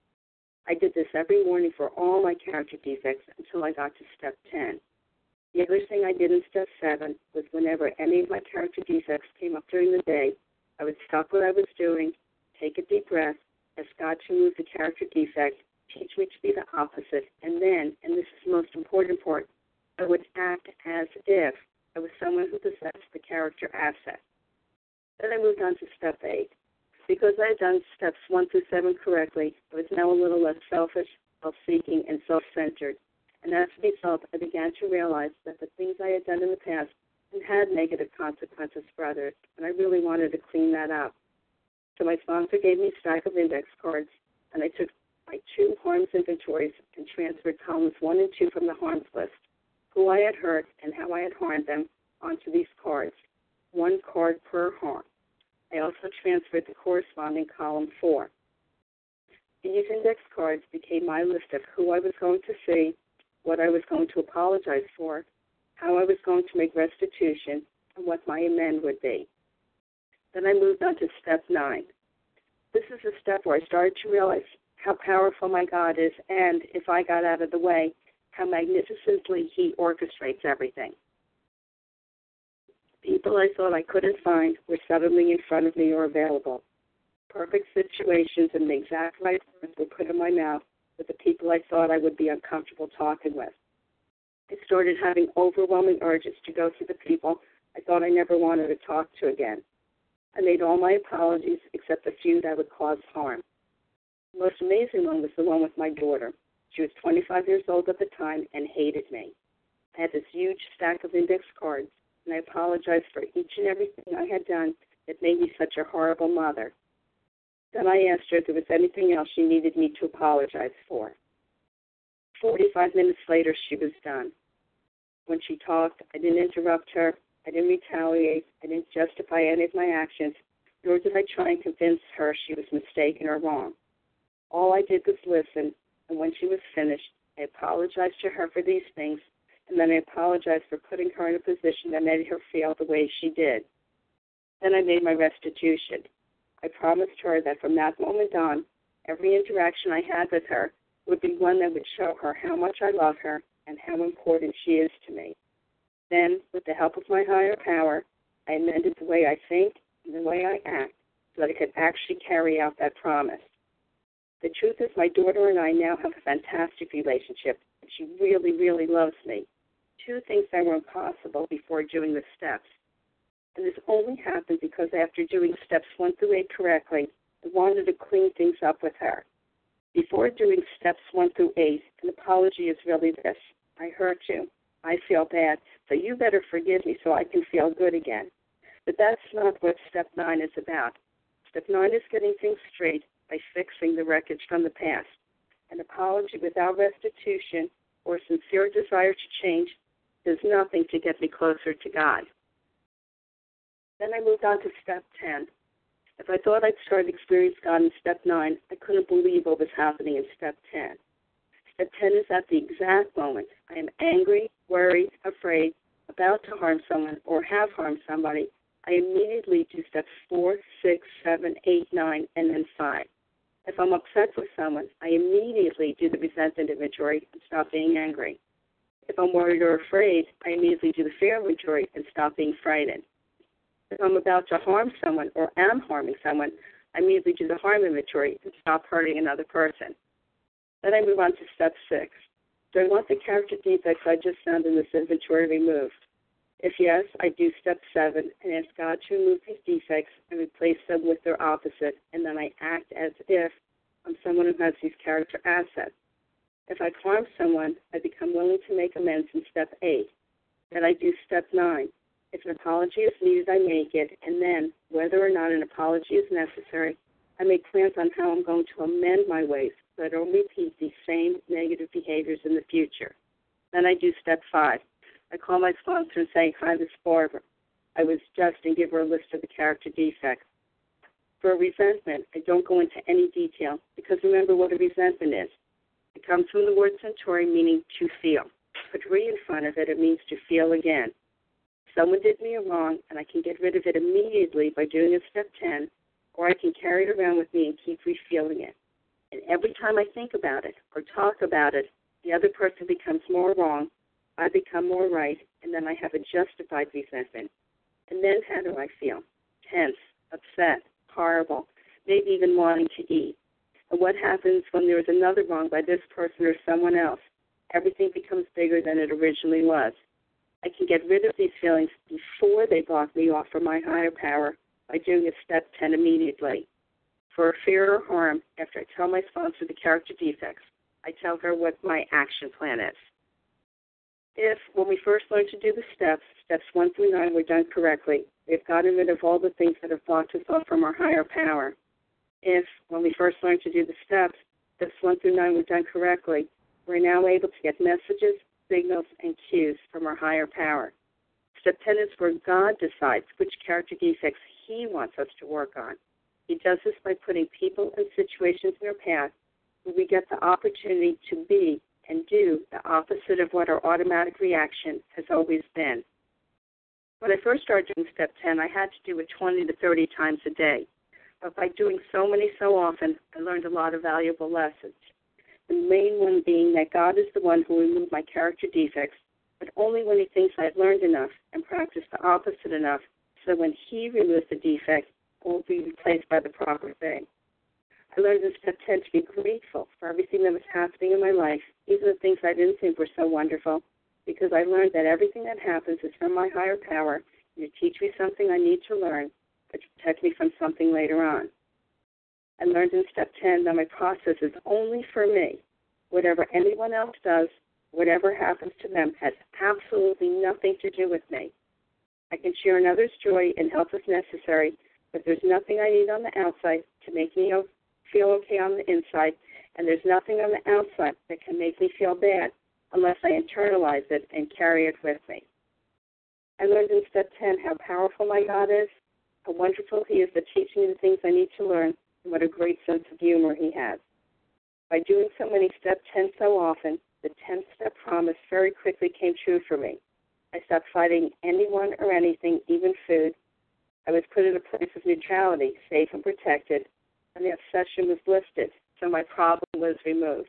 I did this every morning for all my character defects until I got to step ten. The other thing I did in step seven was whenever any of my character defects came up during the day, I would stop what I was doing, take a deep breath, ask God to remove the character defect, teach me to be the opposite, and then, and this is the most important part, I would act as if I was someone who possessed the character asset. Then I moved on to step eight. Because I had done steps one through seven correctly, I was now a little less selfish, self-seeking, and self-centered. And as a result, I began to realize that the things I had done in the past had had negative consequences for others, and I really wanted to clean that up. So my sponsor gave me a stack of index cards, and I took my two harms inventories and transferred columns one and two from the harms list, who I had hurt and how I had harmed them, onto these cards, one card per harm. I also transferred the corresponding column four. These index cards became my list of who I was going to see, what I was going to apologize for, how I was going to make restitution, and what my amend would be. Then I moved on to step nine. This is a step where I started to realize how powerful my God is, and if I got out of the way, how magnificently He orchestrates everything. People I thought I couldn't find were suddenly in front of me or available. Perfect situations and the exact right words were put in my mouth with the people I thought I would be uncomfortable talking with. I started having overwhelming urges to go to the people I thought I never wanted to talk to again. I made all my apologies except a few that would cause harm. The most amazing one was the one with my daughter. She was twenty-five years old at the time and hated me. I had this huge stack of index cards, and I apologized for each and everything I had done that made me such a horrible mother. Then I asked her if there was anything else she needed me to apologize for. Forty-five minutes later, she was done. When she talked, I didn't interrupt her, I didn't retaliate, I didn't justify any of my actions, nor did I try and convince her she was mistaken or wrong. All I did was listen, and when she was finished, I apologized to her for these things, and then I apologized for putting her in a position that made her feel the way she did. Then I made my restitution. I promised her that from that moment on, every interaction I had with her would be one that would show her how much I love her and how important she is to me. Then, with the help of my higher power, I amended the way I think and the way I act so that I could actually carry out that promise. The truth is my daughter and I now have a fantastic relationship, and she really, really loves me. Two things that were impossible before doing the steps. And this only happened because after doing steps one through eight correctly, I wanted to clean things up with her. Before doing steps one through eight, an apology is really this: I hurt you. I feel bad, so you better forgive me so I can feel good again. But that's not what step nine is about. Step nine is getting things straight by fixing the wreckage from the past. An apology without restitution or sincere desire to change does nothing to get me closer to God. Then I moved on to step ten. If I thought I'd started to experience God in step nine, I couldn't believe what was happening in step ten. Step ten is at the exact moment I am angry, worried, afraid, about to harm someone, or have harmed somebody. I immediately do steps four, six, seven, eight, nine, and then five. If I'm upset with someone, I immediately do the resentment inventory and stop being angry. If I'm worried or afraid, I immediately do the fear inventory and stop being frightened. If I'm about to harm someone or am harming someone, I immediately do the harm inventory and stop hurting another person. Then I move on to step six. Do I want the character defects I just found in this inventory removed? If yes, I do step seven and ask God to remove these defects and replace them with their opposite, and then I act as if I'm someone who has these character assets. If I've harmed someone, I become willing to make amends in step eight. Then I do step nine. If an apology is needed, I make it, and then, whether or not an apology is necessary, I make plans on how I'm going to amend my ways so I don't repeat these same negative behaviors in the future. Then I do step five. I call my sponsor and say, "Hi, this is Barbara. I was just," and give her a list of the character defects. For a resentment, I don't go into any detail because remember what a resentment is. It comes from the word centauri, meaning to feel. Put re in front of it, it means to feel again. Someone did me a wrong, and I can get rid of it immediately by doing a step ten, or I can carry it around with me and keep re-feeling it. And every time I think about it or talk about it, the other person becomes more wrong, I become more right, and then I have a justified resentment. And then how do I feel? Tense, upset, horrible, maybe even wanting to eat. And what happens when there is another wrong by this person or someone else? Everything becomes bigger than it originally was. I can get rid of these feelings before they block me off from my higher power by doing a step ten immediately. For fear or harm, after I tell my sponsor the character defects, I tell her what my action plan is. If, when we first learned to do the steps, steps one through nine were done correctly, we've gotten rid of all the things that have blocked us off from our higher power. If, when we first learned to do the steps, steps one through nine were done correctly, we're now able to get messages, signals, and cues from our higher power. Step ten is where God decides which character defects He wants us to work on. He does this by putting people and situations in our path where we get the opportunity to be and do the opposite of what our automatic reaction has always been. When I first started doing step ten, I had to do it twenty to thirty times a day. But by doing so many so often, I learned a lot of valuable lessons. The main one being that God is the one who removed my character defects, but only when He thinks I've learned enough and practiced the opposite enough, so when He removes the defect, it will be replaced by the proper thing. I learned in step ten to be grateful for everything that was happening in my life, even the things I didn't think were so wonderful, because I learned that everything that happens is from my higher power and to teach me something I need to learn, but to protect me from something later on. I learned in step ten that my process is only for me. Whatever anyone else does, whatever happens to them, has absolutely nothing to do with me. I can share another's joy and help if necessary, but there's nothing I need on the outside to make me feel okay on the inside, and there's nothing on the outside that can make me feel bad unless I internalize it and carry it with me. I learned in step ten how powerful my God is, how wonderful He is at teaching me the things I need to learn, and what a great sense of humor He has. By doing so many step ten so often, the tenth step promise very quickly came true for me. I stopped fighting anyone or anything, even food. I was put in a place of neutrality, safe and protected, and the obsession was lifted, so my problem was removed.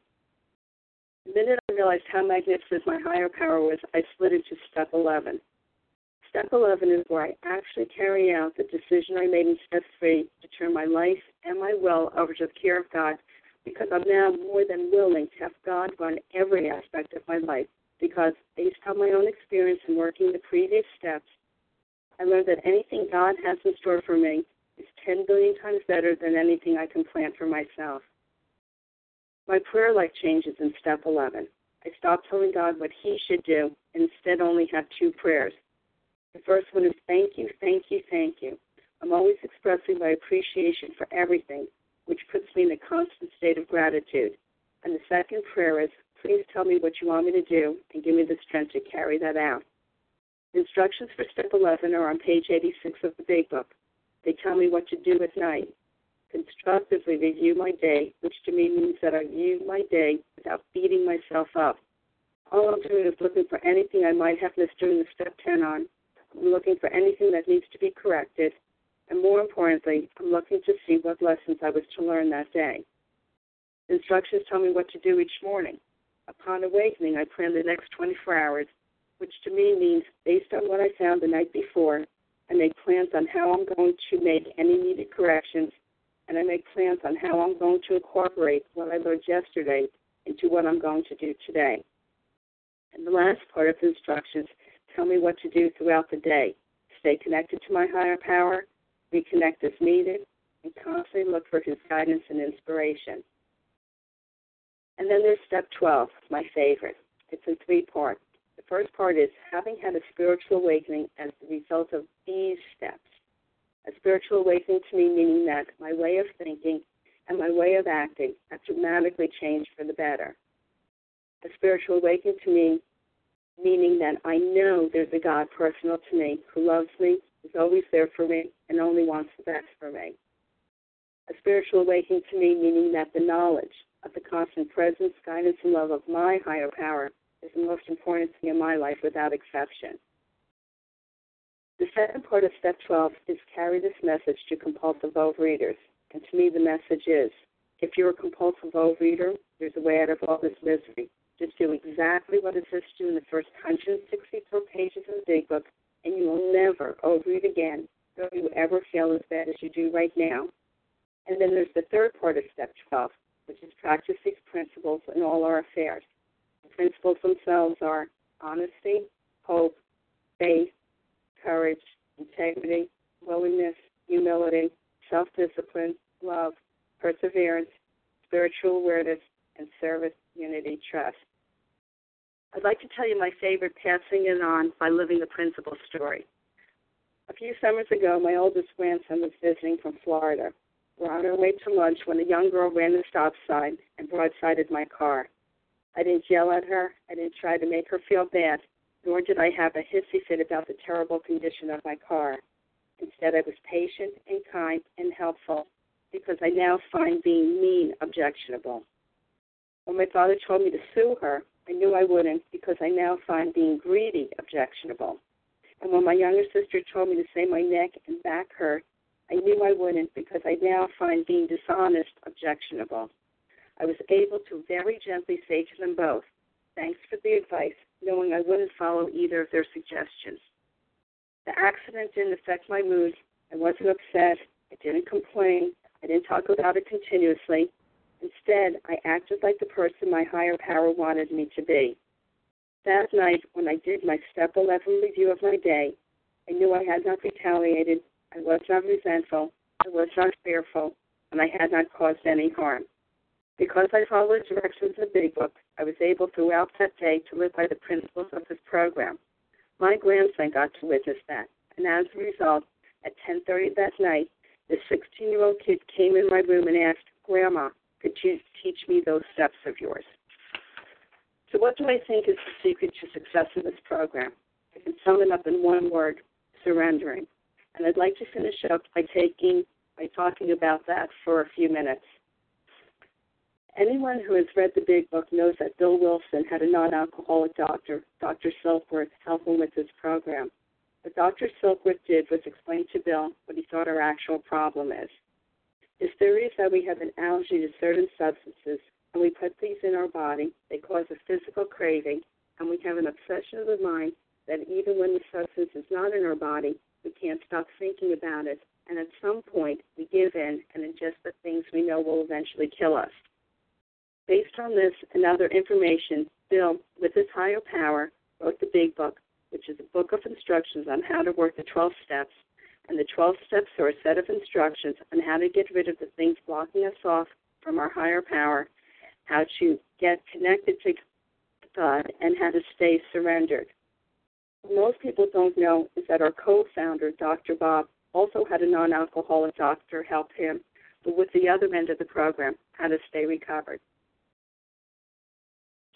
The minute I realized how magnificent my higher power was, I slid into step eleven. Step eleven is where I actually carry out the decision I made in step three to turn my life and my will over to the care of God, because I'm now more than willing to have God run every aspect of my life, because based on my own experience in working the previous steps, I learned that anything God has in store for me is ten billion times better than anything I can plan for myself. My prayer life changes in step eleven. I stopped telling God what He should do and instead only have two prayers. The first one is thank you, thank you, thank you. I'm always expressing my appreciation for everything, which puts me in a constant state of gratitude. And the second prayer is, please tell me what you want me to do and give me the strength to carry that out. The instructions for step eleven are on page eighty-six of the Big Book. They tell me what to do at night. Constructively review my day, which to me means that I view my day without beating myself up. All I'm doing is looking for anything I might have missed during the step ten on. I'm looking for anything that needs to be corrected. And more importantly, I'm looking to see what lessons I was to learn that day. The instructions tell me what to do each morning. Upon awakening, I plan the next twenty-four hours, which to me means based on what I found the night before, I make plans on how I'm going to make any needed corrections, and I make plans on how I'm going to incorporate what I learned yesterday into what I'm going to do today. And the last part of the instructions tell me what to do throughout the day. Stay connected to my higher power, reconnect as needed, and constantly look for his guidance and inspiration. And then there's step twelve, my favorite. It's in three parts. The first part is having had a spiritual awakening as the result of these steps. A spiritual awakening to me meaning that my way of thinking and my way of acting have dramatically changed for the better. A spiritual awakening to me meaning that I know there's a God personal to me who loves me, is always there for me, and only wants the best for me. A spiritual awakening to me meaning that the knowledge of the constant presence, guidance, and love of my higher power is the most important thing in my life without exception. The second part of step twelve is carry this message to compulsive overeaters. And to me the message is, if you're a compulsive overeater, there's a way out of all this misery. Just do exactly what it says to do in the first one hundred sixty-four pages of the Big Book, and you will never overeat again, though you ever feel as bad as you do right now. And then there's the third part of step twelve, which is practice these principles in all our affairs. The principles themselves are honesty, hope, faith, courage, integrity, willingness, humility, self-discipline, love, perseverance, spiritual awareness, and service, unity, trust. I'd like to tell you my favorite passing it on by living the principle story. A few summers ago, my oldest grandson was visiting from Florida. We're on our way to lunch when a young girl ran the stop sign and broadsided my car. I didn't yell at her. I didn't try to make her feel bad, nor did I have a hissy fit about the terrible condition of my car. Instead, I was patient and kind and helpful because I now find being mean objectionable. When my father told me to sue her, I knew I wouldn't because I now find being greedy objectionable. And when my younger sister told me to say my neck and back hurt, I knew I wouldn't because I now find being dishonest objectionable. I was able to very gently say to them both, thanks for the advice, knowing I wouldn't follow either of their suggestions. The accident didn't affect my mood. I wasn't upset. I didn't complain. I didn't talk about it continuously. Instead, I acted like the person my higher power wanted me to be. That night, when I did my step eleven review of my day, I knew I had not retaliated, I was not resentful, I was not fearful, and I had not caused any harm. Because I followed the directions of the Big Book, I was able throughout that day to live by the principles of this program. My grandson got to witness that, and as a result, at ten thirty that night, this sixteen-year-old kid came in my room and asked, Grandma, could you teach me those steps of yours? So what do I think is the secret to success in this program? I can sum it up in one word, surrendering. And I'd like to finish up by taking, by talking about that for a few minutes. Anyone who has read the Big Book knows that Bill Wilson had a non-alcoholic doctor, Doctor Silkworth, help him with his program. What Doctor Silkworth did was explain to Bill what he thought our actual problem is. His theory is that we have an allergy to certain substances, and we put these in our body, they cause a physical craving, and we have an obsession of the mind that even when the substance is not in our body, we can't stop thinking about it, and at some point we give in and ingest the things we know will eventually kill us. Based on this and other information, Bill, with his higher power, wrote the Big Book, which is a book of instructions on how to work the twelve steps, and the twelve steps are a set of instructions on how to get rid of the things blocking us off from our higher power, how to get connected to God, and how to stay surrendered. What most people don't know is that our co-founder, Doctor Bob, also had a non-alcoholic doctor help him, but with the other end of the program, how to stay recovered.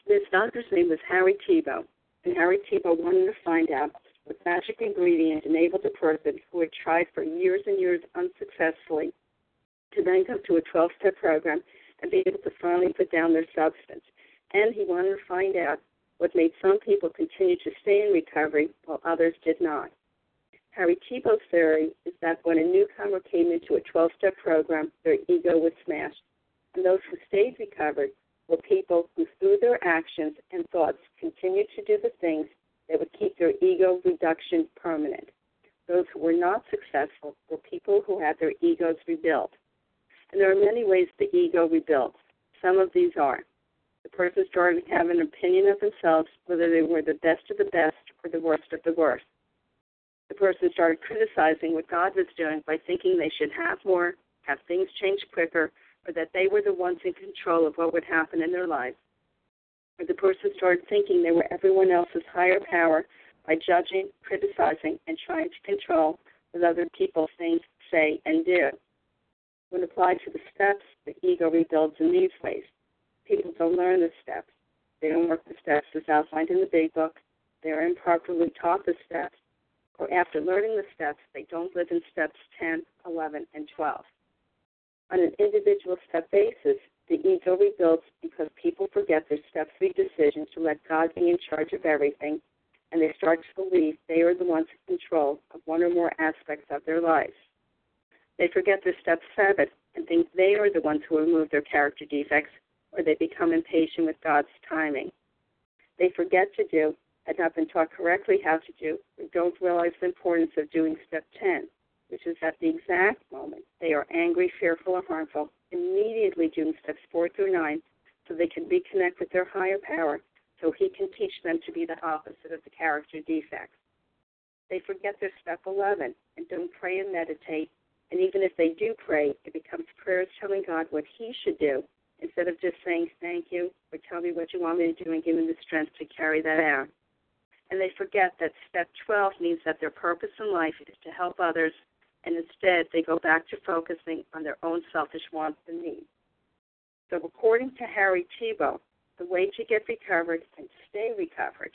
This doctor's name was Harry Tiebout, and Harry Tiebout wanted to find out what magic ingredient enabled a person who had tried for years and years unsuccessfully to then go to a twelve-step program and be able to finally put down their substance. And he wanted to find out what made some people continue to stay in recovery while others did not. Harry Tiebout's theory is that when a newcomer came into a twelve-step program, their ego was smashed, and those who stayed recovered were people who, through their actions and thoughts, continued to do the things that would keep their ego reduction permanent. Those who were not successful were people who had their egos rebuilt. And there are many ways the ego rebuilds. Some of these are: the person started to have an opinion of themselves, whether they were the best of the best or the worst of the worst. The person started criticizing what God was doing by thinking they should have more, have things change quicker, or that they were the ones in control of what would happen in their lives. Or the person started thinking they were everyone else's higher power by judging, criticizing, and trying to control what other people think, say, and do. When applied to the steps, the ego rebuilds in these ways. People don't learn the steps. They don't work the steps as outlined in the Big Book. They are improperly taught the steps. Or after learning the steps, they don't live in steps ten, eleven, and twelve. On an individual step basis, the ego rebuilds because people forget their step three decision to let God be in charge of everything, and they start to believe they are the ones in control of one or more aspects of their lives. They forget their step seven and think they are the ones who remove their character defects, or they become impatient with God's timing. They forget to do, had not been taught correctly how to do, or don't realize the importance of doing step ten, which is at the exact moment they are angry, fearful, or harmful, immediately doing steps four through nine so they can reconnect with their higher power so he can teach them to be the opposite of the character defects. They forget their step eleven and don't pray and meditate, and even if they do pray, it becomes prayers telling God what he should do instead of just saying thank you or tell me what you want me to do and give me the strength to carry that out. And they forget that step twelve means that their purpose in life is to help others, and instead they go back to focusing on their own selfish wants and needs. So according to Harry Tiebout, the way to get recovered and stay recovered,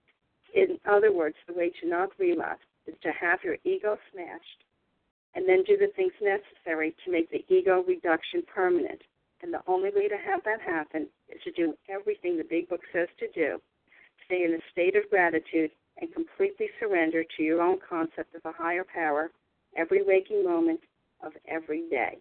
in other words, the way to not relapse, is to have your ego smashed and then do the things necessary to make the ego reduction permanent. And the only way to have that happen is to do everything the Big Book says to do, stay in a state of gratitude, and completely surrender to your own concept of a higher power every waking moment of every day.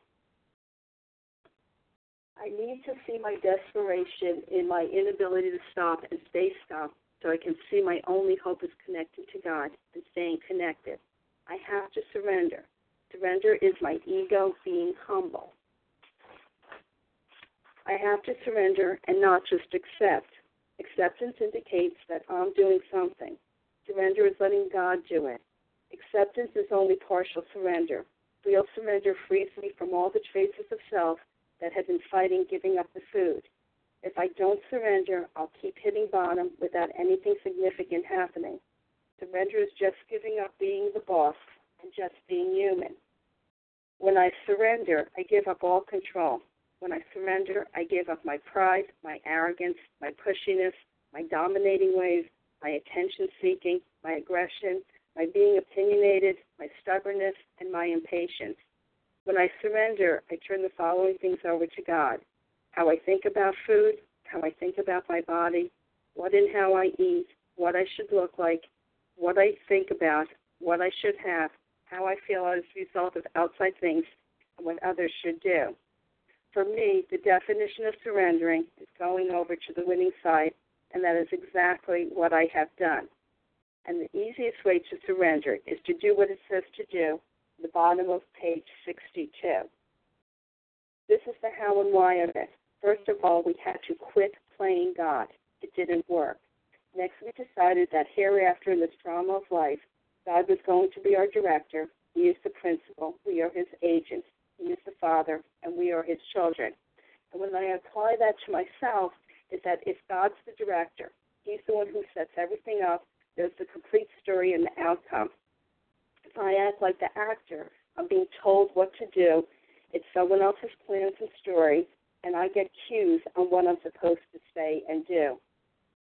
I need to see my desperation in my inability to stop and stay stopped so I can see my only hope is connecting to God and staying connected. I have to surrender. Surrender is my ego being humble. I have to surrender and not just accept. Acceptance indicates that I'm doing something. Surrender is letting God do it. Acceptance is only partial surrender. Real surrender frees me from all the traces of self that have been fighting giving up the food. If I don't surrender, I'll keep hitting bottom without anything significant happening. Surrender is just giving up being the boss and just being human. When I surrender, I give up all control. When I surrender, I give up my pride, my arrogance, my pushiness, my dominating ways, my attention-seeking, my aggression, my being opinionated, my stubbornness, and my impatience. When I surrender, I turn the following things over to God: how I think about food, how I think about my body, what and how I eat, what I should look like, what I think about, what I should have, how I feel as a result of outside things, and what others should do. For me, the definition of surrendering is going over to the winning side, and that is exactly what I have done. And the easiest way to surrender is to do what it says to do at the bottom of page sixty-two. This is the how and why of it. First of all, we had to quit playing God. It didn't work. Next, we decided that hereafter in this drama of life, God was going to be our director. He is the principal. We are his agents. He is the father, and we are his children. And when I apply that to myself, is that if God's the director, he's the one who sets everything up, there's the complete story and the outcome. If I act like the actor, I'm being told what to do. It's someone else's plans and story, and I get cues on what I'm supposed to say and do.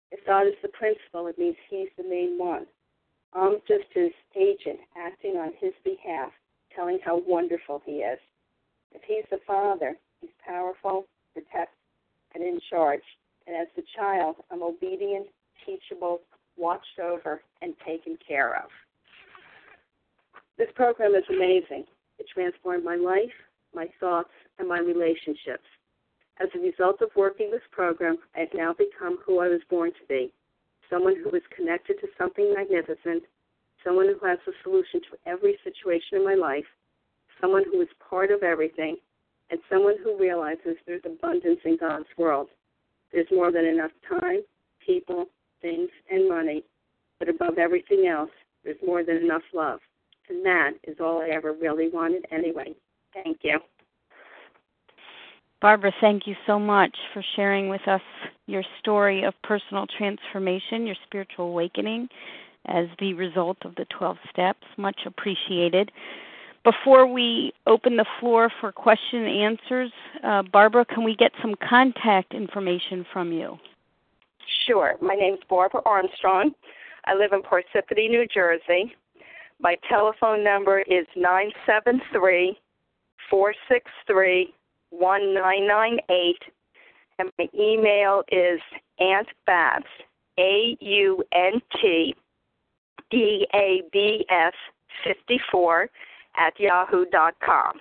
If God is the principal, it means he's the main one. I'm just his agent, acting on his behalf, telling how wonderful he is. If he's the father, he's powerful, protects, and in charge. And as the child, I'm obedient, teachable, watched over, and taken care of. This program is amazing. It transformed my life, my thoughts, and my relationships. As a result of working this program, I have now become who I was born to be, someone who is connected to something magnificent, someone who has a solution to every situation in my life, someone who is part of everything, and someone who realizes there's abundance in God's world. There's more than enough time, people, things, and money, but above everything else, there's more than enough love. And that is all I ever really wanted anyway. Thank you. Barbara, thank you so much for sharing with us your story of personal transformation, your spiritual awakening as the result of the twelve steps. Much appreciated. Before we open the floor for question and answers, uh, Barbara, can we get some contact information from you? Sure. My name's Barbara Armstrong. I live in Parsippany, New Jersey. My telephone number is nine seven three, four six three, one nine nine eight, and my email is Aunt Babs, A U N T D A B S fifty-four at yahoo dot com.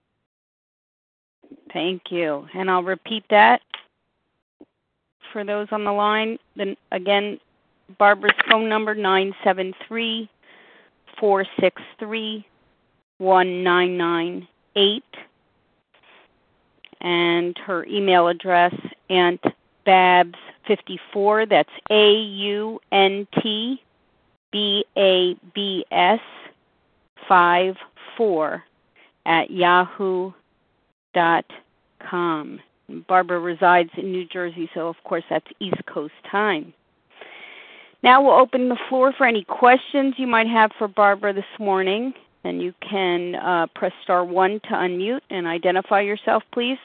Thank you. And I'll repeat that for those on the line. Then again, Barbara's phone number, nine seven three, four six three, one nine nine eight. And her email address, Aunt Babs fifty-four, that's A U N T B A B S five four at yahoo dot com. Barbara resides in New Jersey, so of course that's East Coast time. Now we'll open the floor for any questions you might have for Barbara this morning. And you can uh, press star one to unmute and identify yourself, please.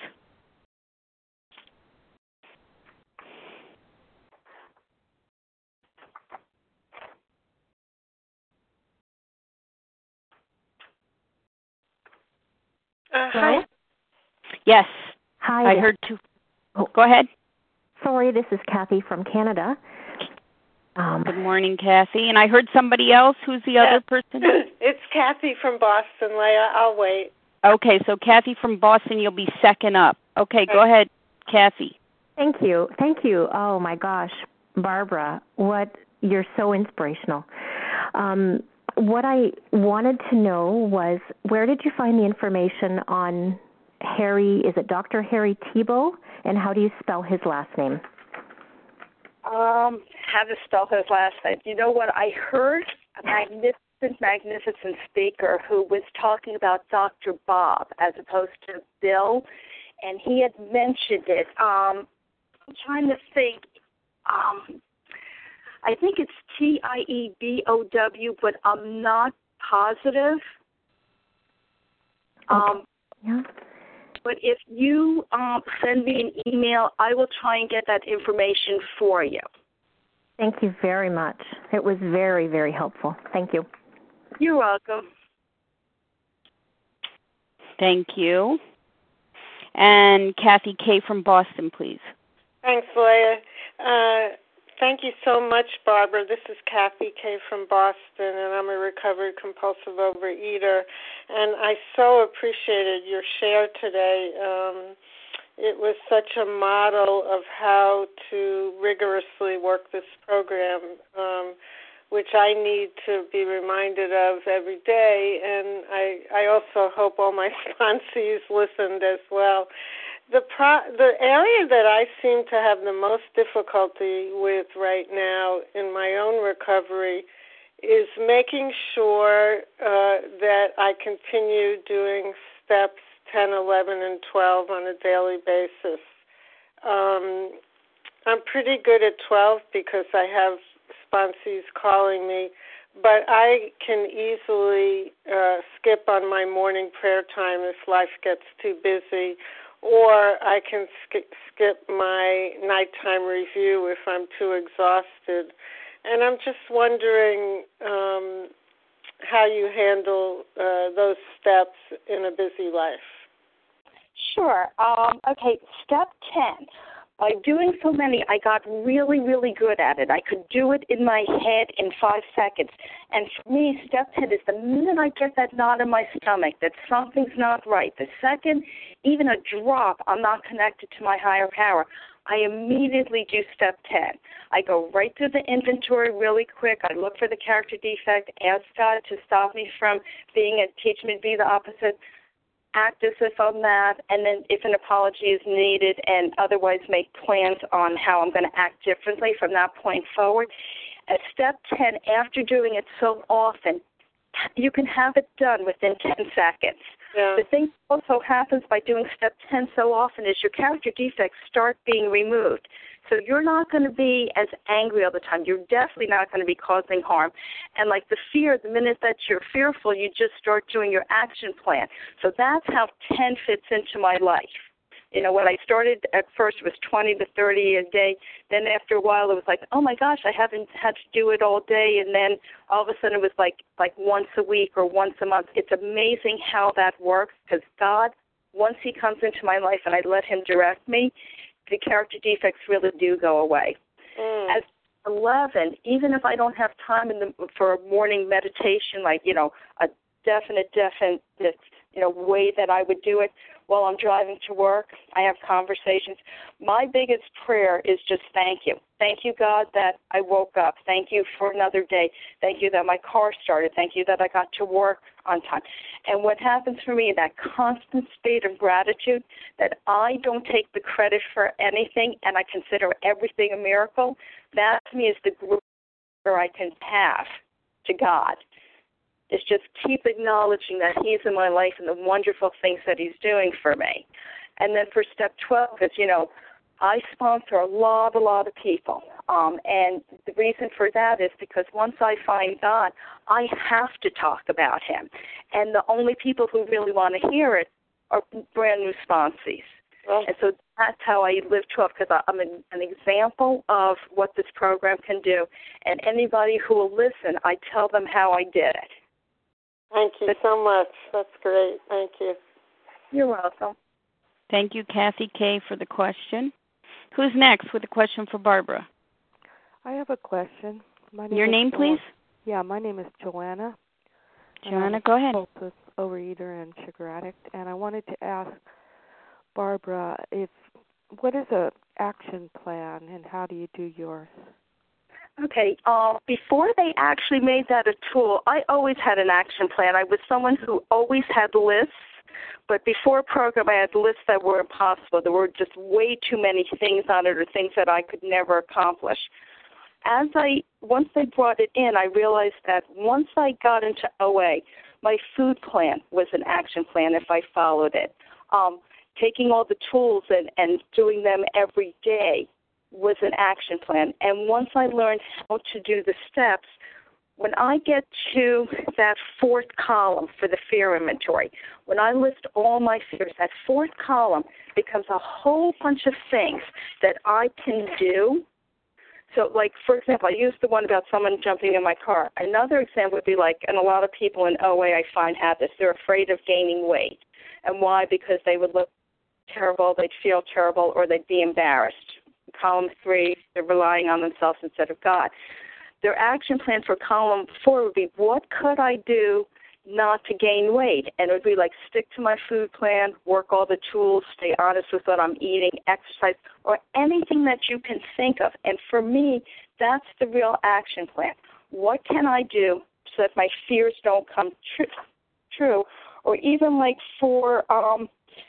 Uh, hi. Yes. Hi. I heard two. Oh, go ahead. Sorry, this is Kathy from Canada. Um, Good morning, Kathy. And I heard somebody else. Who's the yeah. other person? It's Kathy from Boston, Leah. I'll wait. Okay, so Kathy from Boston, you'll be second up. Okay, go ahead, Kathy. Thank you. Thank you. Oh, my gosh. Barbara, what you're so inspirational. Um, what I wanted to know was, where did you find the information on Harry, is it Doctor Harry Tiebout, and how do you spell his last name? Um, how to spell his last name. You know what? I heard a magnificent, magnificent speaker who was talking about Doctor Bob as opposed to Bill, and he had mentioned it. Um, I'm trying to think. Um, I think it's T I E B O W, but I'm not positive. Um, okay. Yeah. But if you um, send me an email, I will try and get that information for you. Thank you very much. It was very, very helpful. Thank you. You're welcome. Thank you. And Kathy K. from Boston, please. Thanks, Leah. Uh, thank you so much, Barbara. This is Kathy K. from Boston, and I'm a recovered compulsive overeater. And I so appreciated your share today. Um, it was such a model of how to rigorously work this program, um, which I need to be reminded of every day. And I, I also hope all my sponsees listened as well. The pro- the area that I seem to have the most difficulty with right now in my own recovery is making sure uh, that I continue doing steps ten, eleven, and twelve on a daily basis. Um, I'm pretty good at twelve because I have sponsees calling me, but I can easily uh, skip on my morning prayer time if life gets too busy, or I can skip, skip my nighttime review if I'm too exhausted. And I'm just wondering um, how you handle uh, those steps in a busy life. Sure. Um, okay, step ten. By doing so many, I got really, really good at it. I could do it in my head in five seconds. And for me, step ten is the minute I get that knot in my stomach, that something's not right. The second, even a drop, I'm not connected to my higher power, I immediately do step ten. I go right through the inventory really quick. I look for the character defect, ask God to stop me from being it, teach me to be the opposite, act as if I'm that, and then if an apology is needed, and otherwise make plans on how I'm going to act differently from that point forward. At step ten, after doing it so often, you can have it done within ten seconds. Yeah. The thing that also happens by doing step ten so often is your character defects start being removed. So you're not going to be as angry all the time. You're definitely not going to be causing harm. And like the fear, the minute that you're fearful, you just start doing your action plan. So that's how ten fits into my life. You know, when I started at first, it was twenty to thirty a day. Then after a while, it was like, oh, my gosh, I haven't had to do it all day. And then all of a sudden it was like like once a week or once a month. It's amazing how that works because God, once he comes into my life and I let him direct me, the character defects really do go away. Mm. As eleven, even if I don't have time in the, for a morning meditation, like, you know, a definite, definite, you know, way that I would do it, while I'm driving to work, I have conversations. My biggest prayer is just thank you. Thank you, God, that I woke up. Thank you for another day. Thank you that my car started. Thank you that I got to work on time. And what happens for me, that constant state of gratitude, that I don't take the credit for anything and I consider everything a miracle, that to me is the greatest I can have to God. Is just keep acknowledging that he's in my life and the wonderful things that he's doing for me. And then for step twelve is, you know, I sponsor a lot, a lot of people. Um, and the reason for that is because once I find God, I have to talk about him. And the only people who really want to hear it are brand new sponsees. Well, and so that's how I live twelve, because I'm an, an example of what this program can do. And anybody who will listen, I tell them how I did it. Thank you so much. That's great. Thank you. You're welcome. Thank you, Kathy K., for the question. Who's next with a question for Barbara? I have a question. My name Your name, jo- please? Yeah, my name is Joanna. Joanna, go ahead. I'm a compulsive overeater and sugar addict, and I wanted to ask Barbara, if what is a action plan and how do you do yours? Okay, uh, before they actually made that a tool, I always had an action plan. I was someone who always had lists, but before a program, I had lists that were impossible. There were just way too many things on it or things that I could never accomplish. As I, once they brought it in, I realized that once I got into O A, my food plan was an action plan if I followed it. Um, taking all the tools and, and doing them every day was an action plan. And once I learned how to do the steps, when I get to that fourth column for the fear inventory, when I list all my fears, that fourth column becomes a whole bunch of things that I can do. So, like, for example, I used the one about someone jumping in my car. Another example would be like, and a lot of people in O A I find have this, they're afraid of gaining weight. And why? Because they would look terrible, they'd feel terrible, or they'd be embarrassed. Column three, they're relying on themselves instead of God. Their action plan for column four would be, what could I do not to gain weight? And it would be like, stick to my food plan, work all the tools, stay honest with what I'm eating, exercise, or anything that you can think of. And for me, that's the real action plan. What can I do so that my fears don't come tr- true? Or even like for, um,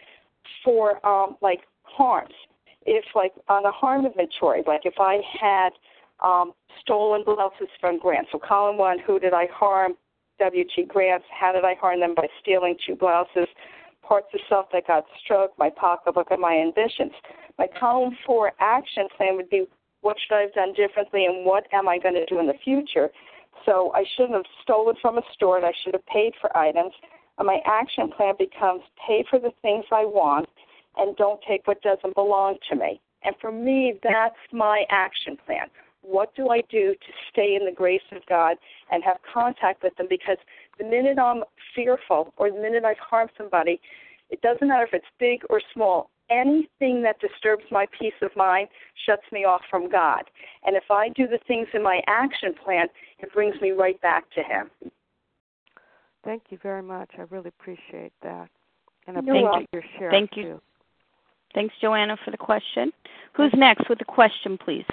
for um, like harms. If, like, on a harm inventory, like if I had um, stolen blouses from Grant. So column one, who did I harm? W T Grants. How did I harm them? By stealing two blouses. Parts of self that got stroked, my pocketbook, and my ambitions. My column four action plan would be, what should I have done differently and what am I going to do in the future? So I shouldn't have stolen from a store and I should have paid for items. And my action plan becomes pay for the things I want, and don't take what doesn't belong to me. And for me, that's my action plan. What do I do to stay in the grace of God and have contact with Him? Because the minute I'm fearful or the minute I harm somebody, it doesn't matter if it's big or small, anything that disturbs my peace of mind shuts me off from God. And if I do the things in my action plan, it brings me right back to Him. Thank you very much. I really appreciate that. And I You're appreciate welcome. your share. Thank you. Too. Thanks, Joanna, for the question. Who's next with the question, please?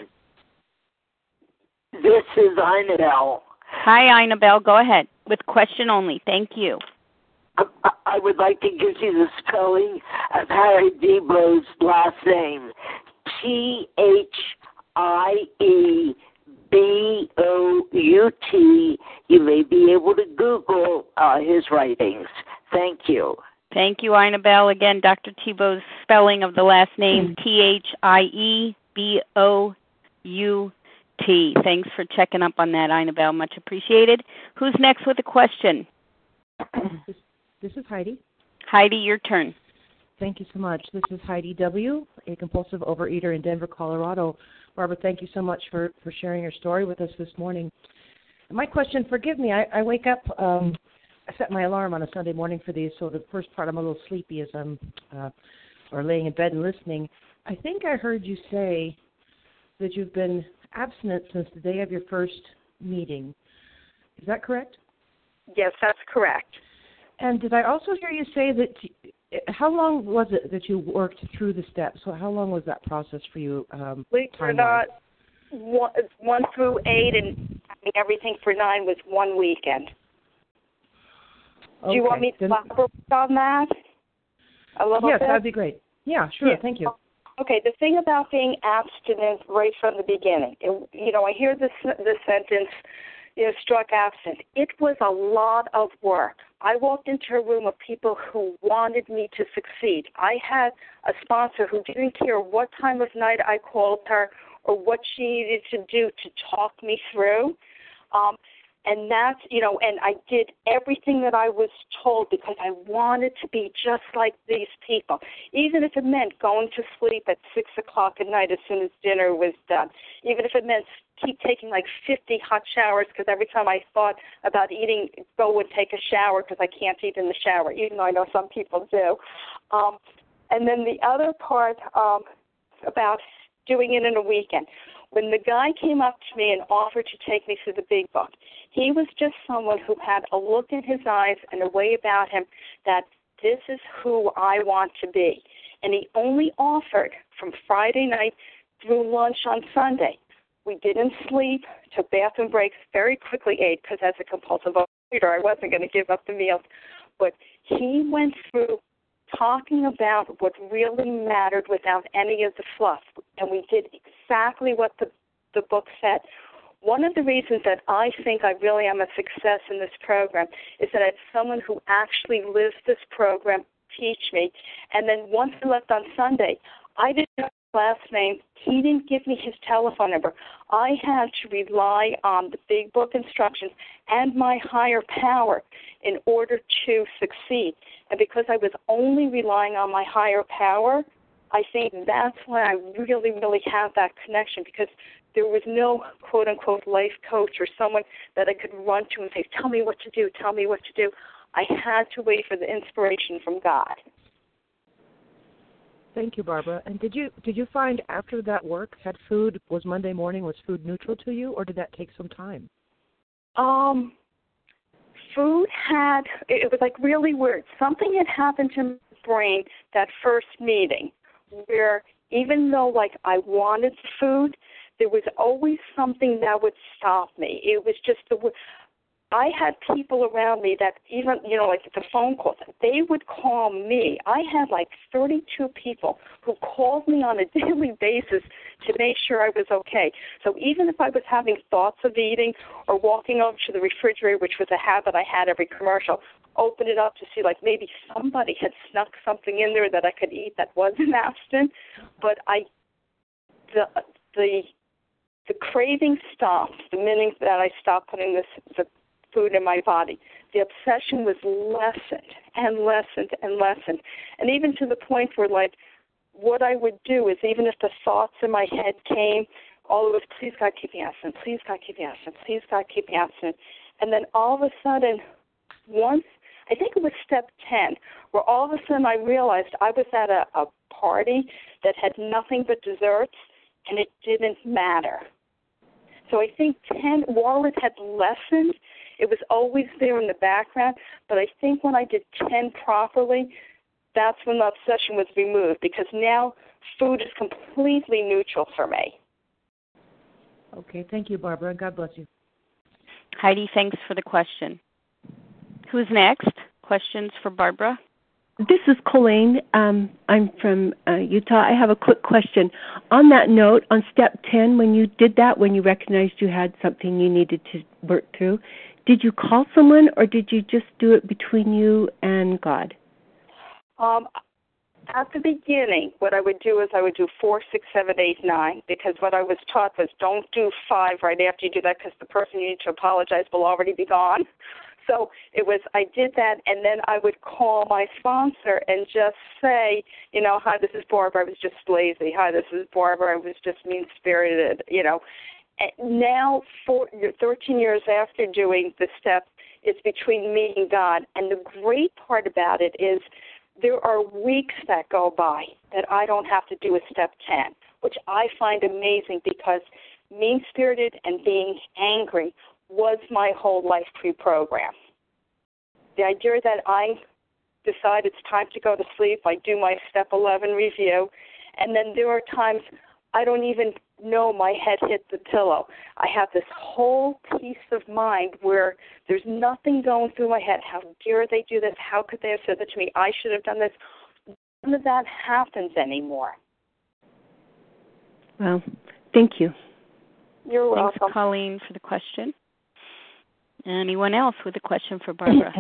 This is Inabel. Hi, Inabel. Go ahead with question only. Thank you. I, I would like to give you the spelling of Harry Debo's last name. T H I E B O U T. You may be able to Google uh, his writings. Thank you. Thank you, Inabel. Again, Doctor Tebow's spelling of the last name, T H I E B O U T. Thanks for checking up on that, Inabel. Much appreciated. Who's next with a question? This, this is Heidi. Heidi, your turn. Thank you so much. This is Heidi W., a compulsive overeater in Denver, Colorado. Barbara, thank you so much for, for sharing your story with us this morning. My question, forgive me, I, I wake up, um, I set my alarm on a Sunday morning for these, so the first part I'm a little sleepy as I'm uh, or laying in bed and listening. I think I heard you say that you've been abstinent since the day of your first meeting. Is that correct? Yes, that's correct. And did I also hear you say that, how long was it that you worked through the steps? So how long was that process for you? Um, Believe it or not, one, one through eight and everything for nine was one weekend. Okay. Do you want me to elaborate on that a little yes, bit? Yes, that'd be great. Yeah, sure. Yes. Thank you. Okay, the thing about being abstinent right from the beginning, it, you know, I hear this this sentence, you know, struck abstinent. It was a lot of work. I walked into a room of people who wanted me to succeed. I had a sponsor who didn't care what time of night I called her or what she needed to do to talk me through. Um, And that's, you know, and I did everything that I was told because I wanted to be just like these people, even if it meant going to sleep at six o'clock at night as soon as dinner was done, even if it meant keep taking like fifty hot showers because every time I thought about eating, go and take a shower because I can't eat in the shower, even though I know some people do. Um, and then the other part um, about doing it in a weekend. When the guy came up to me and offered to take me through the big book, he was just someone who had a look in his eyes and a way about him that this is who I want to be. And he only offered from Friday night through lunch on Sunday. We didn't sleep, took bathroom breaks, very quickly ate because as a compulsive overeater, I wasn't going to give up the meals. But he went through talking about what really mattered without any of the fluff. And we did exactly what the, the book said. One of the reasons that I think I really am a success in this program is that I had someone who actually lives this program teach me. And then once I left on Sunday, I didn't know his last name. He didn't give me his telephone number. I had to rely on the big book instructions and my higher power in order to succeed. And because I was only relying on my higher power, I think that's why I really, really have that connection, because there was no quote-unquote life coach or someone that I could run to and say, tell me what to do, tell me what to do. I had to wait for the inspiration from God. Thank you, Barbara. And did you did you find after that work, had food, was Monday morning, was food neutral to you, or did that take some time? Um, food had, it was like really weird. Something had happened to my brain that first meeting where even though like I wanted food, there was always something that would stop me. It was just the, I had people around me that even, you know, like the phone calls, they would call me. I had like thirty-two people who called me on a daily basis to make sure I was okay. So even if I was having thoughts of eating or walking over to the refrigerator, which was a habit I had every commercial, open it up to see like maybe somebody had snuck something in there that I could eat that wasn't abstinent. But I, the, the, the craving stopped the minute that I stopped putting this, the food in my body. The obsession was lessened and lessened and lessened. And even to the point where, like, what I would do is even if the thoughts in my head came, all it was, please, God, keep me abstinent. Please, God, keep me abstinent. Please, God, keep me abstinent. And then all of a sudden, once, I think it was step ten, where all of a sudden I realized I was at a, a party that had nothing but desserts, and it didn't matter. So I think ten, while it had lessened, it was always there in the background, but I think when I did ten properly, that's when the obsession was removed, because now food is completely neutral for me. Okay, thank you, Barbara. God bless you. Heidi, thanks for the question. Who's next? Questions for Barbara? This is Colleen. Um, I'm from uh, Utah. I have a quick question. On that note, on step ten, when you did that, when you recognized you had something you needed to work through, did you call someone or did you just do it between you and God? Um, at the beginning, what I would do is I would do four, six, seven, eight, nine, because what I was taught was don't do five right after you do that because the person you need to apologize will already be gone. So it was, I did that, and then I would call my sponsor and just say, you know, hi, this is Barbara, I was just lazy. Hi, this is Barbara, I was just mean-spirited, you know. And now, four, thirteen years after doing the steps, it's between me and God. And the great part about it is there are weeks that go by that I don't have to do a step ten, which I find amazing because mean-spirited and being angry was my whole life pre-program. The idea that I decide it's time to go to sleep, I do my step eleven review, and then there are times I don't even know my head hit the pillow. I have this whole peace of mind where there's nothing going through my head. How dare they do this? How could they have said that to me? I should have done this. None of that happens anymore. Well, thank you. You're welcome. Thanks, Colleen, for the question. Anyone else with a question for Barbara?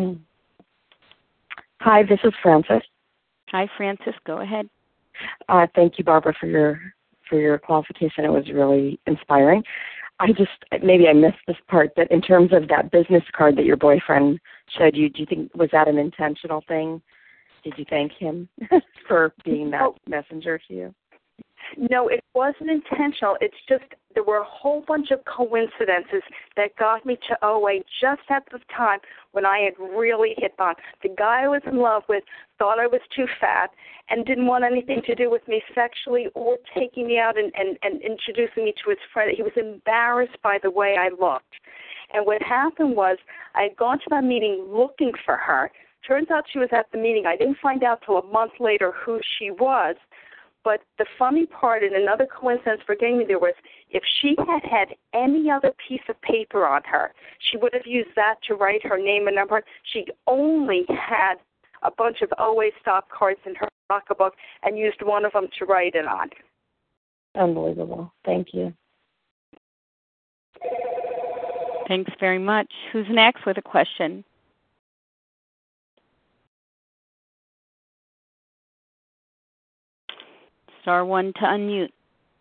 Hi, this is Frances. Hi, Frances. Go ahead. Uh, thank you, Barbara, for your for your qualification. It was really inspiring. I just, maybe I missed this part, but in terms of that business card that your boyfriend showed you, do you think, was that an intentional thing? Did you thank him for being that oh. messenger to you? No, it wasn't intentional. It's just there were a whole bunch of coincidences that got me to O A just at the time when I had really hit bottom. The guy I was in love with thought I was too fat and didn't want anything to do with me sexually or taking me out and, and, and introducing me to his friend. He was embarrassed by the way I looked. And what happened was I had gone to that meeting looking for her. Turns out she was at the meeting. I didn't find out till a month later who she was. But the funny part, and another coincidence for getting me there, was if she had had any other piece of paper on her, she would have used that to write her name and number. She only had a bunch of O A stop cards in her pocketbook and used one of them to write it on. Unbelievable. Thank you. Thanks very much. Who's next with a question? Star one to unmute.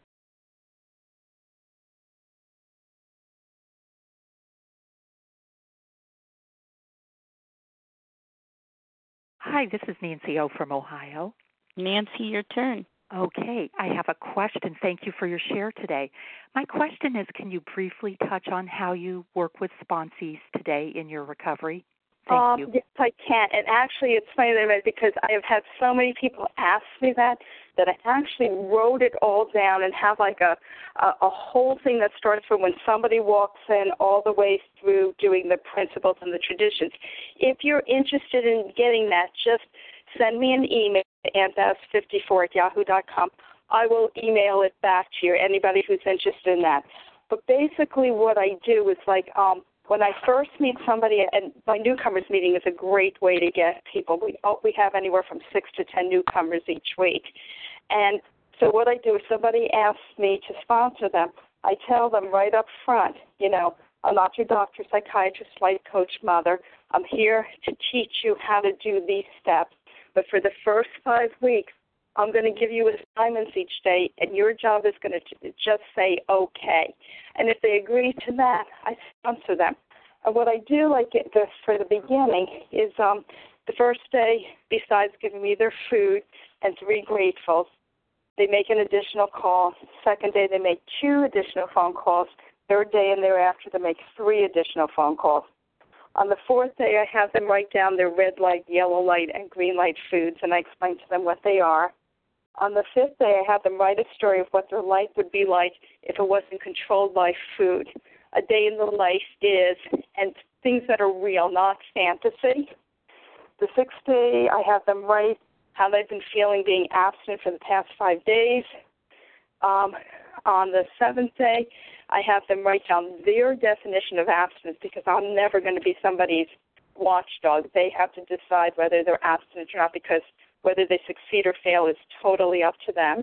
Hi, this is Nancy O. from Ohio. Nancy, your turn. Okay, I have a question. Thank you for your share today. My question is, can you briefly touch on how you work with sponsees today in your recovery? Thank um, you. Yes, I can. And actually, it's funny that because I have had so many people ask me that, that I actually wrote it all down and have like a, a, a whole thing that starts from when somebody walks in all the way through doing the principles and the traditions. If you're interested in getting that, just send me an email at anthas fifty-four at yahoo dot com. I will email it back to you, anybody who's interested in that. But basically what I do is like um, when I first meet somebody, and my newcomers meeting is a great way to get people. We oh, we have anywhere from six to ten newcomers each week. And so what I do is somebody asks me to sponsor them. I tell them right up front, you know, I'm not your doctor, psychiatrist, life coach, mother. I'm here to teach you how to do these steps. But for the first five weeks, I'm going to give you assignments each day, and your job is going to just say okay. And if they agree to that, I sponsor them. And what I do like it this for the beginning is um, the first day, besides giving me their food and three gratefuls, they make an additional call. Second day, they make two additional phone calls. Third day and thereafter, they make three additional phone calls. On the fourth day, I have them write down their red light, yellow light, and green light foods, and I explain to them what they are. On the fifth day, I have them write a story of what their life would be like if it wasn't controlled by food. A day in the life is, and things that are real, not fantasy. The sixth day, I have them write how they've been feeling being abstinent for the past five days. Um, on the seventh day, I have them write down their definition of abstinence because I'm never going to be somebody's watchdog. They have to decide whether they're abstinent or not because whether they succeed or fail is totally up to them.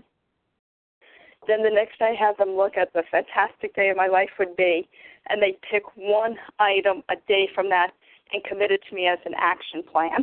Then the next day I have them look at the fantastic day of my life would be, and they pick one item a day from that and commit it to me as an action plan.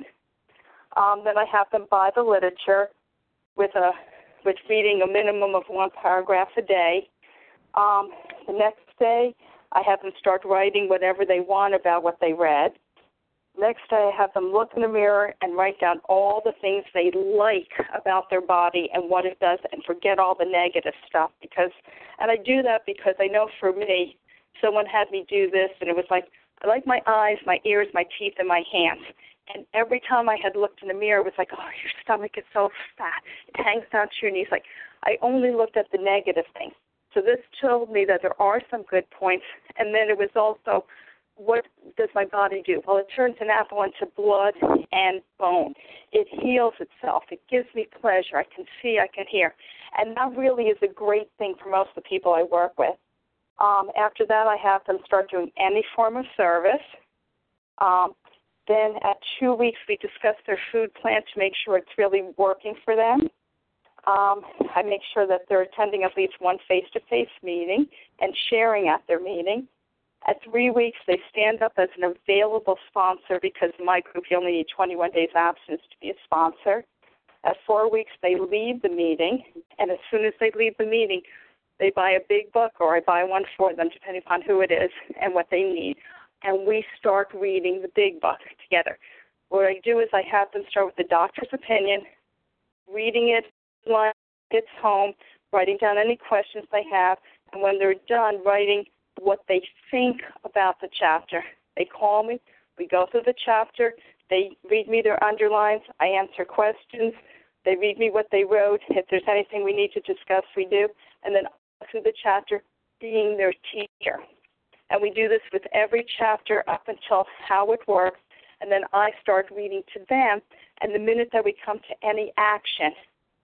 Um, then I have them buy the literature with a with reading a minimum of one paragraph a day. Um, the next day I have them start writing whatever they want about what they read. Next day I have them look in the mirror and write down all the things they like about their body and what it does and forget all the negative stuff. Because, and I do that because I know for me, someone had me do this and it was like, I like my eyes, my ears, my teeth, and my hands. And every time I had looked in the mirror, it was like, oh, your stomach is so fat. It hangs down to your knees. Like, I only looked at the negative things. So this told me that there are some good points. And then it was also, what does my body do? Well, it turns an apple into blood and bone. It heals itself. It gives me pleasure. I can see, I can hear. And that really is a great thing for most of the people I work with. Um, after that, I have them start doing any form of service. Um, then at two weeks, we discuss their food plan to make sure it's really working for them. Um, I make sure that they're attending at least one face-to-face meeting and sharing at their meeting. At three weeks, they stand up as an available sponsor because in my group, you only need twenty-one days absence to be a sponsor. At four weeks, they leave the meeting, and as soon as they leave the meeting, they buy a big book or I buy one for them, depending upon who it is and what they need. And we start reading the big book together. What I do is I have them start with the doctor's opinion, reading it when it's home, writing down any questions they have, and when they're done, writing what they think about the chapter. They call me, we go through the chapter, they read me their underlines, I answer questions, they read me what they wrote. If there's anything we need to discuss, we do, and then through the chapter, being their teacher. And we do this with every chapter up until how it works, and then I start reading to them, and the minute that we come to any action,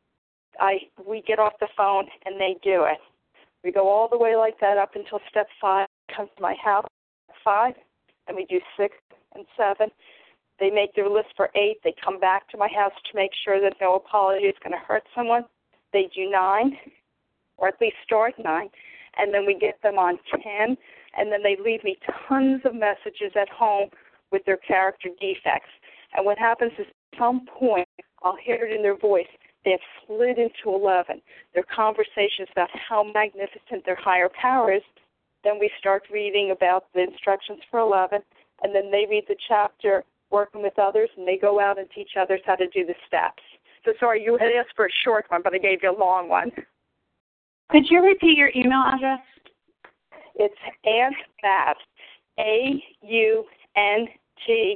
I we get off the phone and they do it. We go all the way like that up until step five, comes to my house, five, and we do six and seven. They make their list for eight. They come back to my house to make sure that no apology is going to hurt someone. They do nine, or at least start nine, and then we get them on ten, and then they leave me tons of messages at home with their character defects. And what happens is at some point, I'll hear it in their voice, they have slid into eleven. Their conversations about how magnificent their higher power is. Then we start reading about the instructions for eleven, and then they read the chapter working with others, and they go out and teach others how to do the steps. So sorry, you had asked for a short one, but I gave you a long one. Could you repeat your email address? It's Aunt Babs, A U N T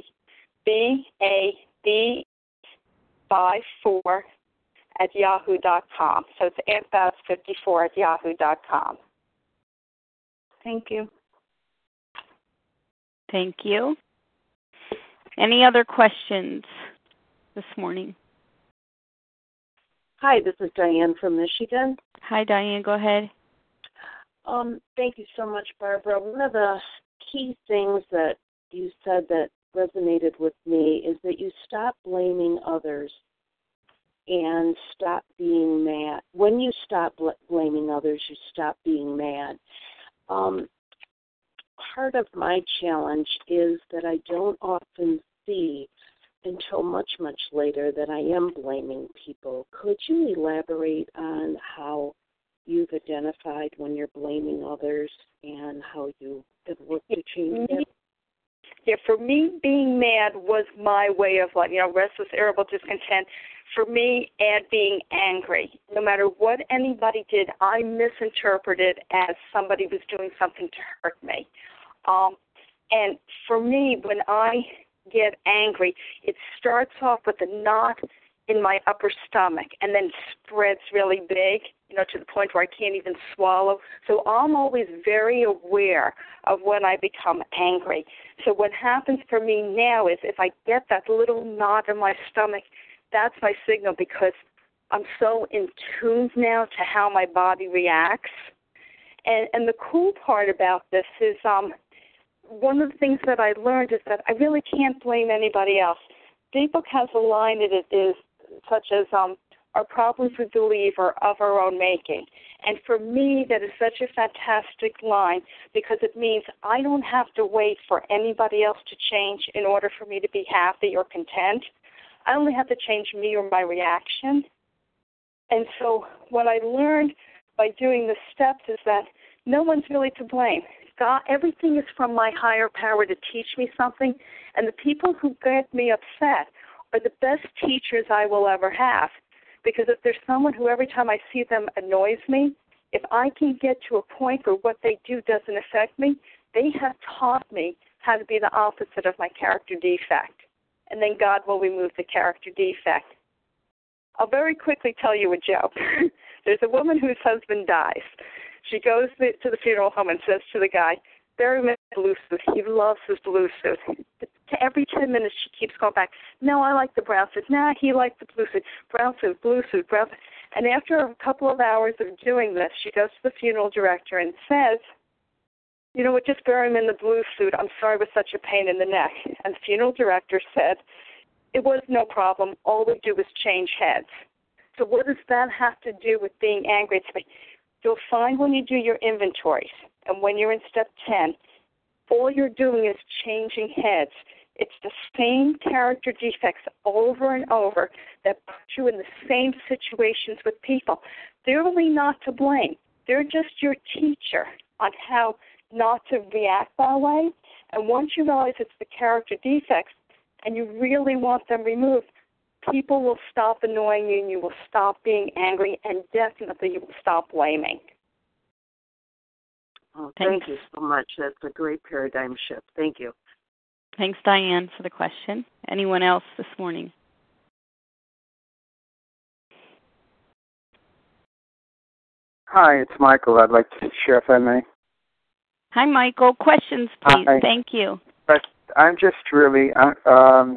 B A B five four at yahoo dot com. So it's Aunt Babs fifty-four at yahoo dot com. Thank you. Thank you. Any other questions this morning? Hi, this is Diane from Michigan. Hi, Diane. Go ahead. Um, thank you so much, Barbara. One of the key things that you said that resonated with me is that you stop blaming others and stop being mad. When you stop bl- blaming others, you stop being mad. Um, part of my challenge is that I don't often see until much, much later that I am blaming people. Could you elaborate on how you've identified when you're blaming others and how you have worked to change it? Yeah, for me, being mad was my way of, like, you know, restless, irritable, discontent. For me, and being angry. No matter what anybody did, I misinterpreted as somebody was doing something to hurt me. Um, and for me, when I get angry, it starts off with a knot in my upper stomach and then spreads really big, you know, to the point where I can't even swallow. So I'm always very aware of when I become angry. So what happens for me now is if I get that little knot in my stomach, that's my signal, because I'm so in tune now to how my body reacts. And, and the cool part about this is um, one of the things that I learned is that I really can't blame anybody else. Big Book has a line that it is such as um, our problems we believe are of our own making. And for me, that is such a fantastic line, because it means I don't have to wait for anybody else to change in order for me to be happy or content. I only have to change me or my reaction. And so what I learned by doing the steps is that no one's really to blame. God, everything is from my higher power to teach me something, and the people who get me upset are the best teachers I will ever have. Because if there's someone who every time I see them annoys me, if I can get to a point where what they do doesn't affect me, they have taught me how to be the opposite of my character defect. And then God will remove the character defect. I'll very quickly tell you a joke. There's a woman whose husband dies. She goes to the funeral home and says to the guy, "Bury him in a blue suit. He loves his blue suit." Every ten minutes she keeps going back, "No, I like the brown suit. Nah, he likes the blue suit. Brown suit, blue suit, brown suit." And after a couple of hours of doing this, she goes to the funeral director and says, "You know what, just bury him in the blue suit. I'm sorry it was such a pain in the neck." And the funeral director said, "It was no problem. All we do is change heads." So what does that have to do with being angry? It's, you'll find when you do your inventories, and when you're in step ten, all you're doing is changing heads. It's the same character defects over and over that put you in the same situations with people. They're really not to blame. They're just your teacher on how not to react that way. And once you realize it's the character defects and you really want them removed, people will stop annoying you and you will stop being angry, and definitely you will stop blaming. Oh, thank you so much. That's a great paradigm shift. Thank you. Thanks, Diane, for the question. Anyone else this morning? Hi, it's Michael. I'd like to share, if I may. Hi, Michael. Questions, please. Hi. Thank you. But I'm just really, uh, um,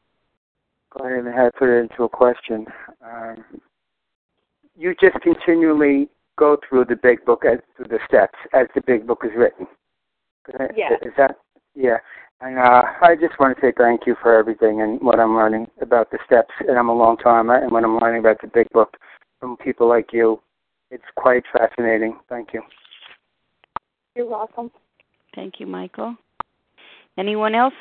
go ahead and have put it into a question. Um, you just continually go through the Big Book as through the steps as the Big Book is written. Yeah. Is that? Yeah. And uh, I just want to say thank you for everything and what I'm learning about the steps. And I'm a long timer, and what I'm learning about the Big Book from people like you, it's quite fascinating. Thank you. You're welcome. Thank you, Michael. Anyone else?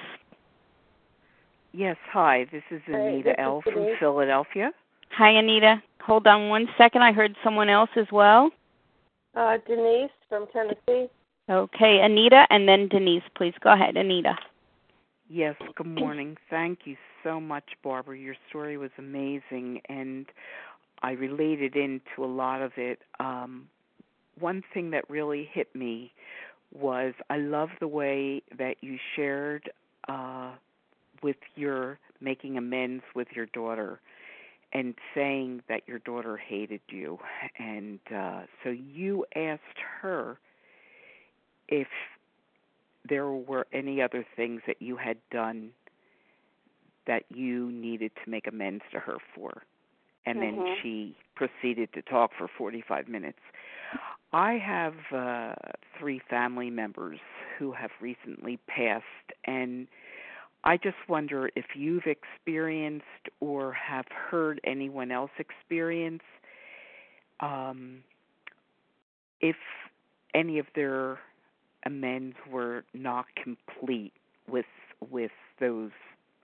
Yes, hi. This is Anita Hi, L. this is from Denise. Philadelphia. Hi, Anita. Hold on one second. I heard someone else as well. Uh, Denise from Tennessee. Okay, Anita, and then Denise. Please go ahead, Anita. Yes, good morning. Thank you so much, Barbara. Your story was amazing, and I related into a lot of it. Um, one thing that really hit me was I love the way that you shared uh, with your making amends with your daughter and saying that your daughter hated you. And uh, so you asked her if there were any other things that you had done that you needed to make amends to her for. And Mm-hmm. then she proceeded to talk for forty-five minutes. I have uh, three family members who have recently passed, and I just wonder if you've experienced or have heard anyone else experience um, if any of their amends were not complete with with those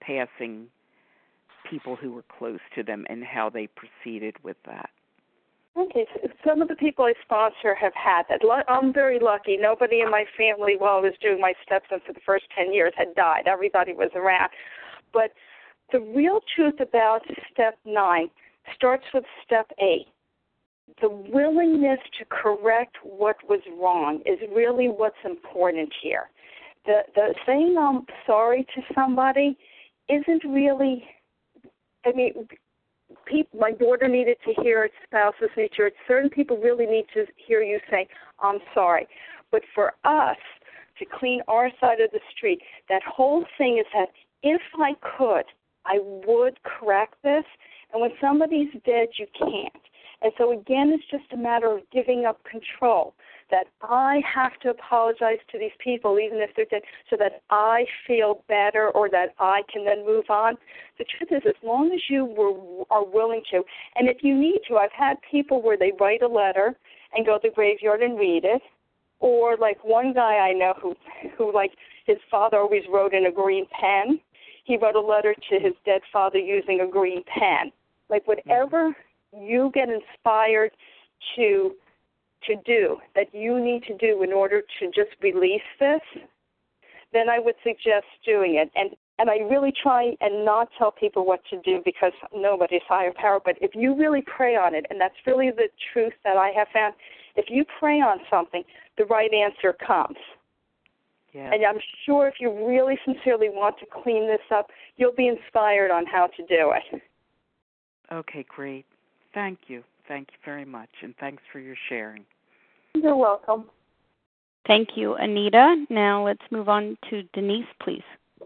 passing people who were close to them, and how they proceeded with that. Okay, so some of the people I sponsor have had that. I'm very lucky. Nobody in my family, while I was doing my stepson for the first ten years, had died. Everybody was around. But the real truth about step nine starts with step eight. The willingness to correct what was wrong is really what's important here. The, the saying I'm sorry to somebody isn't really, I mean, people, my daughter needed to hear it, spouses need to hear it. Certain people really need to hear you say, I'm sorry. But for us to clean our side of the street, that whole thing is that if I could, I would correct this. And when somebody's dead, you can't. And so, again, it's just a matter of giving up control, that I have to apologize to these people, even if they're dead, so that I feel better or that I can then move on. The truth is, as long as you were, are willing to, and if you need to, I've had people where they write a letter and go to the graveyard and read it, or like one guy I know who, who like his father always wrote in a green pen. He wrote a letter to his dead father using a green pen. Like whatever you get inspired to to do, that you need to do in order to just release this, then I would suggest doing it. And and I really try and not tell people what to do because nobody's higher power, but if you really pray on it, and that's really the truth that I have found, if you pray on something, the right answer comes. Yeah. And I'm sure if you really sincerely want to clean this up, you'll be inspired on how to do it. Okay, great. Thank you. Thank you very much, and thanks for your sharing. You're welcome. Thank you, Anita. Now let's move on to Denise, please.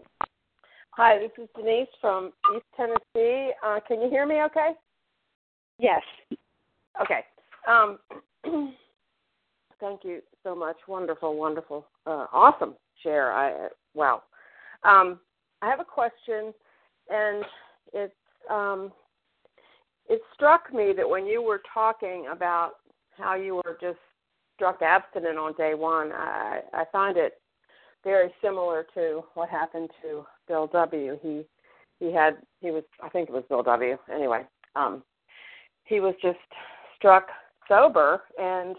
Hi, this is Denise from East Tennessee. Uh, can you hear me okay? Yes. Okay. Um, thank you so much. Wonderful, wonderful, uh, awesome share. I wow. Um, I have a question, and it's um, it struck me that when you were talking about how you were just struck abstinent on day one, I, I find it very similar to what happened to Bill W. He he had he was I think it was Bill W. Anyway, um, he was just struck sober, and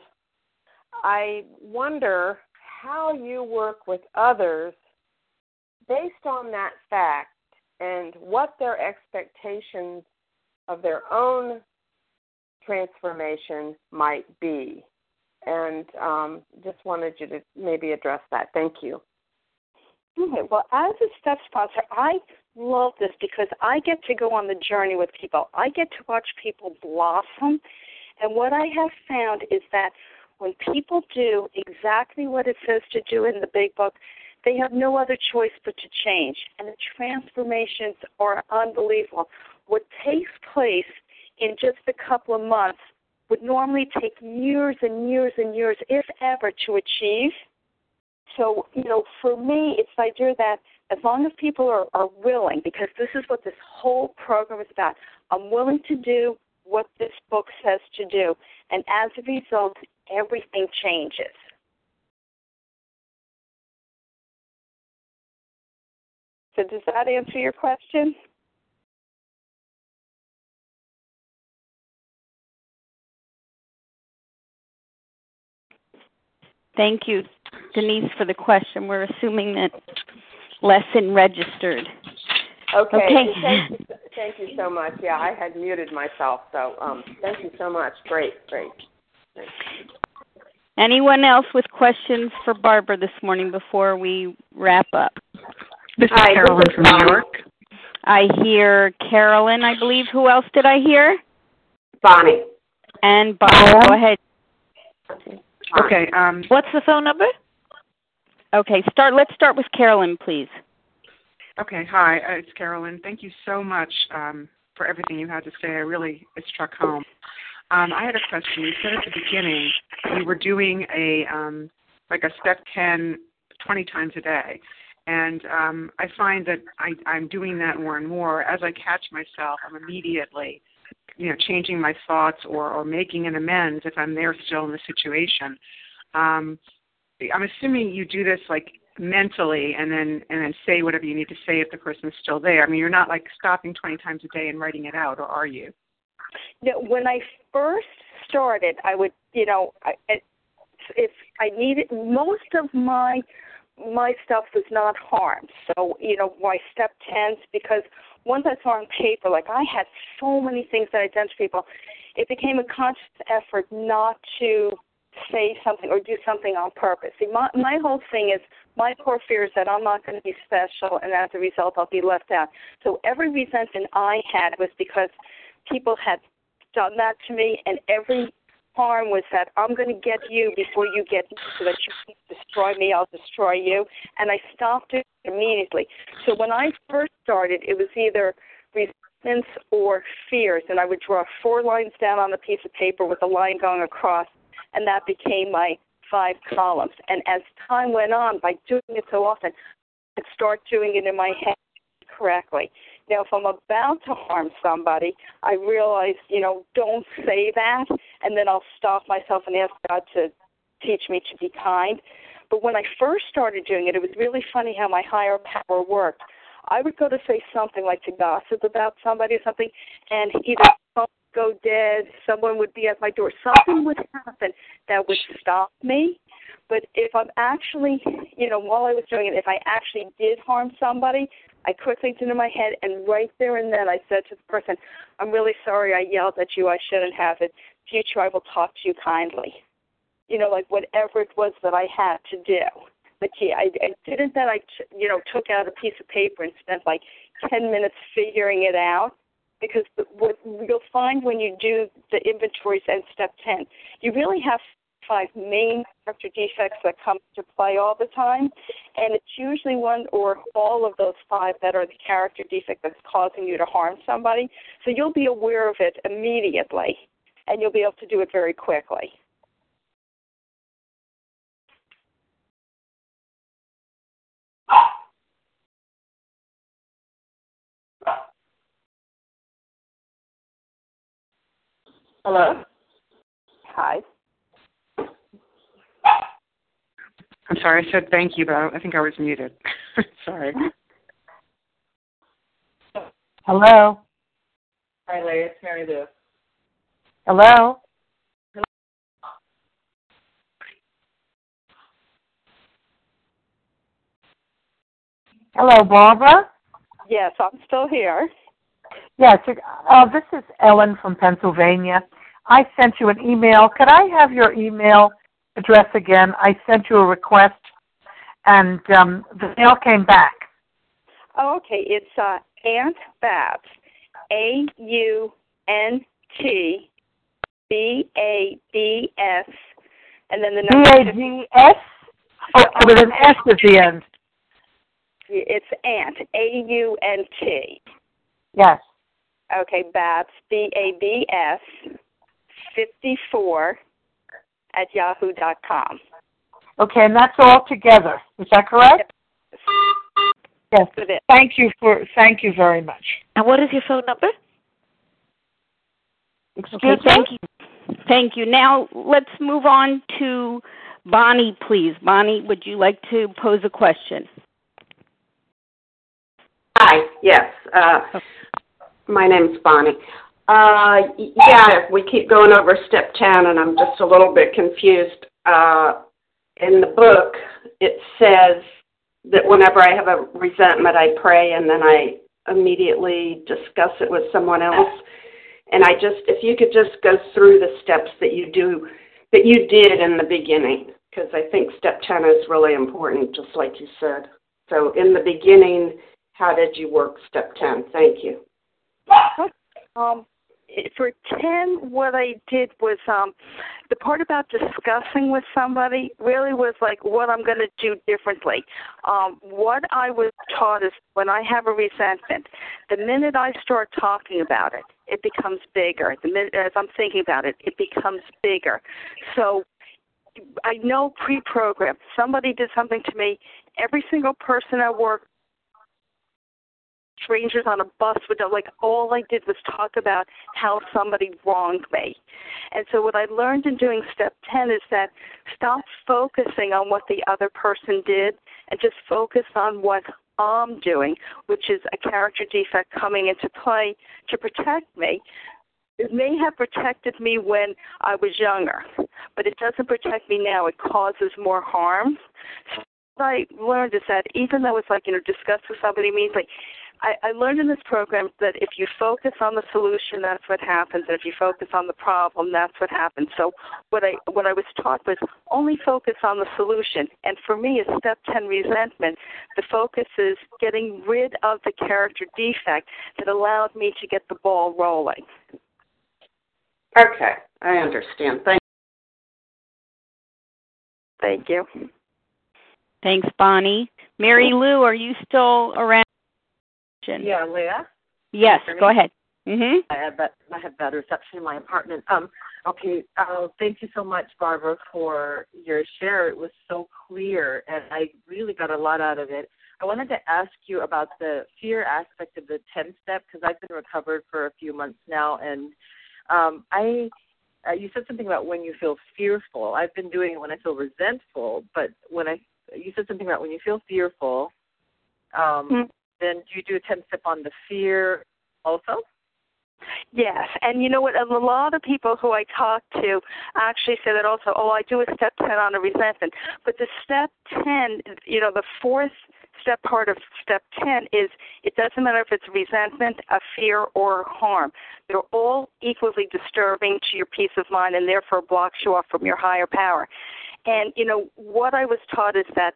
I wonder how you work with others based on that fact and what their expectations of their own transformation might be. And um, just wanted you to maybe address that. Thank you. Okay, well, as a step sponsor, I love this because I get to go on the journey with people. I get to watch people blossom. And what I have found is that when people do exactly what it says to do in the big book, they have no other choice but to change. And the transformations are unbelievable. What takes place in just a couple of months would normally take years and years and years, if ever, to achieve. So, you know, for me, it's the idea that as long as people are, are willing, because this is what this whole program is about, I'm willing to do what this book says to do. And as a result, everything changes. So does that answer your question? Thank you, Denise, for the question. We're assuming that lesson registered. Okay. okay. Thank you, thank you so much. Yeah, I had muted myself, so um, thank you so much. Great, great. Thanks. Anyone else with questions for Barbara this morning before we wrap up? This is Hi, Carolyn this is from New York. I hear Carolyn, I believe. Who else did I hear? Bonnie. And Bonnie, go ahead. Okay. Um, What's the phone number? Okay, start. Let's start with Carolyn, please. Okay. Hi, uh, it's Carolyn. Thank you so much um, for everything you had to say. I really, it struck home. Um, I had a question. You said at the beginning you were doing a um, like a step ten twenty times a day. And um, I find that I, I'm doing that more and more. As I catch myself, I'm immediately, you know, changing my thoughts or, or making an amends if I'm there still in the situation. Um, I'm assuming you do this like mentally and then and then say whatever you need to say if the person's still there. I mean, you're not like stopping twenty times a day and writing it out, or are you? No, when I first started, I would, you know, I, if I needed, most of my my stuff was not harmed. So, you know, my step tens, because once I saw on paper, like I had so many things that I done to people, it became a conscious effort not to say something or do something on purpose. See, my, my whole thing is, my core fear is that I'm not going to be special, and as a result, I'll be left out. So every resentment I had was because people had done that to me, and every harm was that I'm going to get you before you get me, so that you can destroy me, I'll destroy you. And I stopped it immediately. So when I first started, it was either resentments or fears, and I would draw four lines down on a piece of paper with a line going across, and that became my five columns. And as time went on, by doing it so often, I'd start doing it in my head correctly. Now, if I'm about to harm somebody, I realize, you know, don't say that, and then I'll stop myself and ask God to teach me to be kind. But when I first started doing it, it was really funny how my higher power worked. I would go to say something like to gossip about somebody or something, and either someone would go dead, someone would be at my door, something would happen that would stop me. But if I'm actually, you know, while I was doing it, if I actually did harm somebody, I quickly did in my head, and right there and then I said to the person, I'm really sorry I yelled at you. I shouldn't have. In future, I will talk to you kindly. You know, like whatever it was that I had to do. But yeah, I, I didn't that I, you know, took out a piece of paper and spent like ten minutes figuring it out. Because what you'll find when you do the inventories and step ten, you really have five main character defects that come to play all the time, and it's usually one or all of those five that are the character defect that's causing you to harm somebody. So you'll be aware of it immediately, and you'll be able to do it very quickly. Hello? Hi. I'm sorry, I said thank you, but I think I was muted. Sorry. Hello? Hi, Leah. It's Mary Lou. Hello? Hello, Barbara? Yes, I'm still here. Yes, uh, this is Ellen from Pennsylvania. I sent you an email. Could I have your email address again? I sent you a request, and um, the mail came back. Oh, okay. It's uh, Aunt Babs, A U N T B A B S, and then the number. B A G S? Oh, with an S at the end. It's Aunt, A U N T. Yes. Okay, Babs, B A B S, fifty-four at yahoo dot com. Okay, and that's all together. Is that correct? Yes. Yes. Thank you for. Thank you very much. And what is your phone number? Excuse okay, me? thank you. Thank you. Now let's move on to Bonnie, please. Bonnie, would you like to pose a question? Hi. Yes. Uh, my name's Bonnie. Uh, yeah, we keep going over step ten, and I'm just a little bit confused. Uh, in the book, it says that whenever I have a resentment, I pray, and then I immediately discuss it with someone else. And I just, if you could just go through the steps that you do, that you did in the beginning, because I think step ten is really important, just like you said. So in the beginning, how did you work step ten? Thank you. Um, for ten, what I did was um, the part about discussing with somebody really was like what I'm going to do differently. Um, what I was taught is when I have a resentment, the minute I start talking about it, it becomes bigger. The minute as I'm thinking about it, it becomes bigger. So I know pre-programmed. Somebody did something to me. Every single person at work, strangers on a bus, would like all I did was talk about how somebody wronged me. And so what I learned in doing step ten is that stop focusing on what the other person did and just focus on what I'm doing, which is a character defect coming into play to protect me. it may have protected me when I was younger, but it doesn't protect me now. It causes more harm. So what I learned is that even though it's like, you know, discuss with somebody means like, I, I learned in this program that if you focus on the solution, that's what happens. And if you focus on the problem, that's what happens. So what I what I was taught was only focus on the solution. And for me, as step ten resentment, the focus is getting rid of the character defect that allowed me to get the ball rolling. Okay, I understand. Thank Thank you. Thanks, Bonnie. Mary Lou, are you still around? Yeah, Leah? Yes, go ahead. Mm-hmm. I have, that, I have bad reception in my apartment. Um, okay, uh, thank you so much, Barbara, for your share. It was so clear, and I really got a lot out of it. I wanted to ask you about the fear aspect of the ten-step, because I've been recovered for a few months now, and um, I uh, you said something about when you feel fearful. I've been doing it when I feel resentful, but when I you said something about when you feel fearful, um, mm-hmm. then do you do a ten-step on the fear also? Yes, and you know what, a lot of people who I talk to actually say that also, oh, I do a step ten on a resentment. But the step ten, you know, the fourth step part of step ten is it doesn't matter if it's resentment, a fear, or harm. They're all equally disturbing to your peace of mind and therefore blocks you off from your higher power. And, you know, what I was taught is that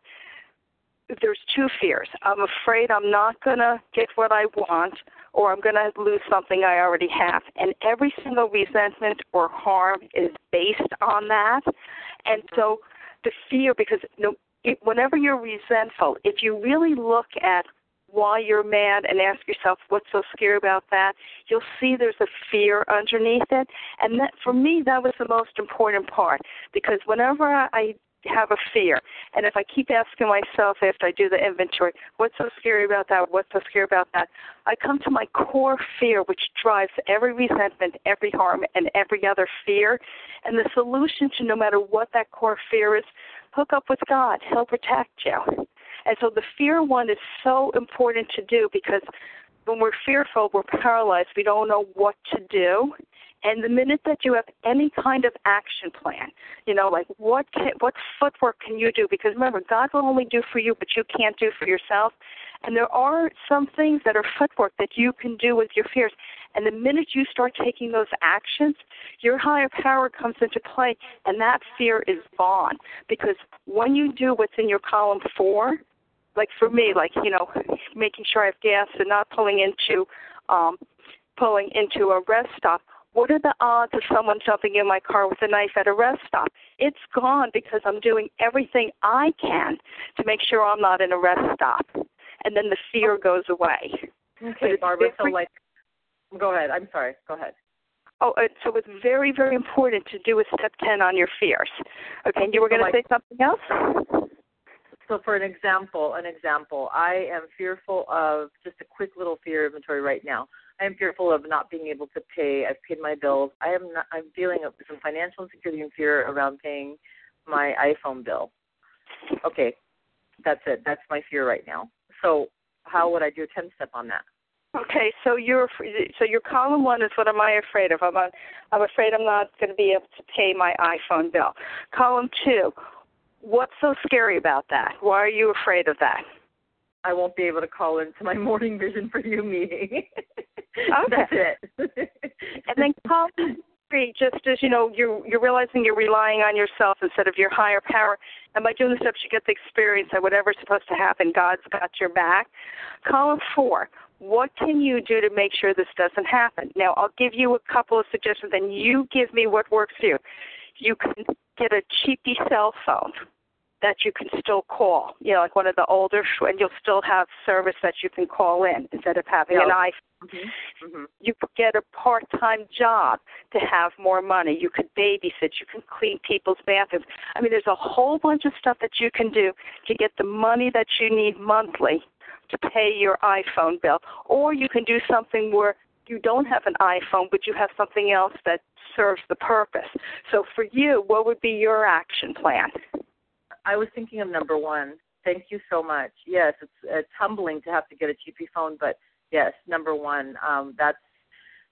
there's two fears. I'm afraid I'm not going to get what I want, or I'm going to lose something I already have. And every single resentment or harm is based on that. And so the fear, because you know, it, whenever you're resentful, if you really look at why you're mad and ask yourself what's so scary about that, you'll see there's a fear underneath it. And that, for me, that was the most important part, because whenever I have a fear, and if I keep asking myself after I do the inventory, what's so scary about that, what's so scary about that, I come to my core fear, which drives every resentment, every harm, and every other fear. And the solution to no matter what that core fear is, hook up with God. He'll protect you. And so the fear one is so important to do, because when we're fearful, we're paralyzed. We don't know what to do. And the minute that you have any kind of action plan, you know, like what can, what footwork can you do? Because remember, God will only do for you what you can't do for yourself. And there are some things that are footwork that you can do with your fears. And the minute you start taking those actions, your higher power comes into play, and that fear is gone. Because when you do what's in your column four, like for me, like, you know, making sure I have gas and not pulling into um, pulling into a rest stop, what are the odds of someone jumping in my car with a knife at a rest stop? It's gone, because I'm doing everything I can to make sure I'm not in a rest stop. And then the fear goes away. Okay, Barbara, so like, go ahead. I'm sorry. Go ahead. Oh, so it's very, very important to do a step ten on your fears. Okay, and you were going to so like, say something else? So for an example, an example, I am fearful of, just a quick little fear inventory right now. I am fearful of not being able to pay. I've paid my bills. I am not, I'm dealing with some financial insecurity and fear around paying my iPhone bill. Okay, that's it. That's my fear right now. So how would I do a ten-step on that? Okay, so you're so your column one is what am I afraid of? I'm, I'm afraid I'm not going to be able to pay my iPhone bill. Column two, what's so scary about that? Why are you afraid of that? I won't be able to call into my Morning Vision for You meeting. Okay. That's it. And then column three, just as, you know, you're, you're realizing you're relying on yourself instead of your higher power. And by doing the steps, you get the experience that whatever's supposed to happen, God's got your back. Column four, what can you do to make sure this doesn't happen? Now, I'll give you a couple of suggestions, and you give me what works for you. You can get a cheapy cell phone that you can still call, you know, like one of the older, and you'll still have service that you can call in instead of having yeah. an iPhone. Mm-hmm. Mm-hmm. You could get a part-time job to have more money. You could babysit. You can clean people's bathrooms. I mean, there's a whole bunch of stuff that you can do to get the money that you need monthly to pay your iPhone bill. Or you can do something where you don't have an iPhone, but you have something else that serves the purpose. So for you, what would be your action plan? I was thinking of number one. Thank you so much. Yes, it's it's humbling to have to get a cheapy phone, but yes, number one. Um, that's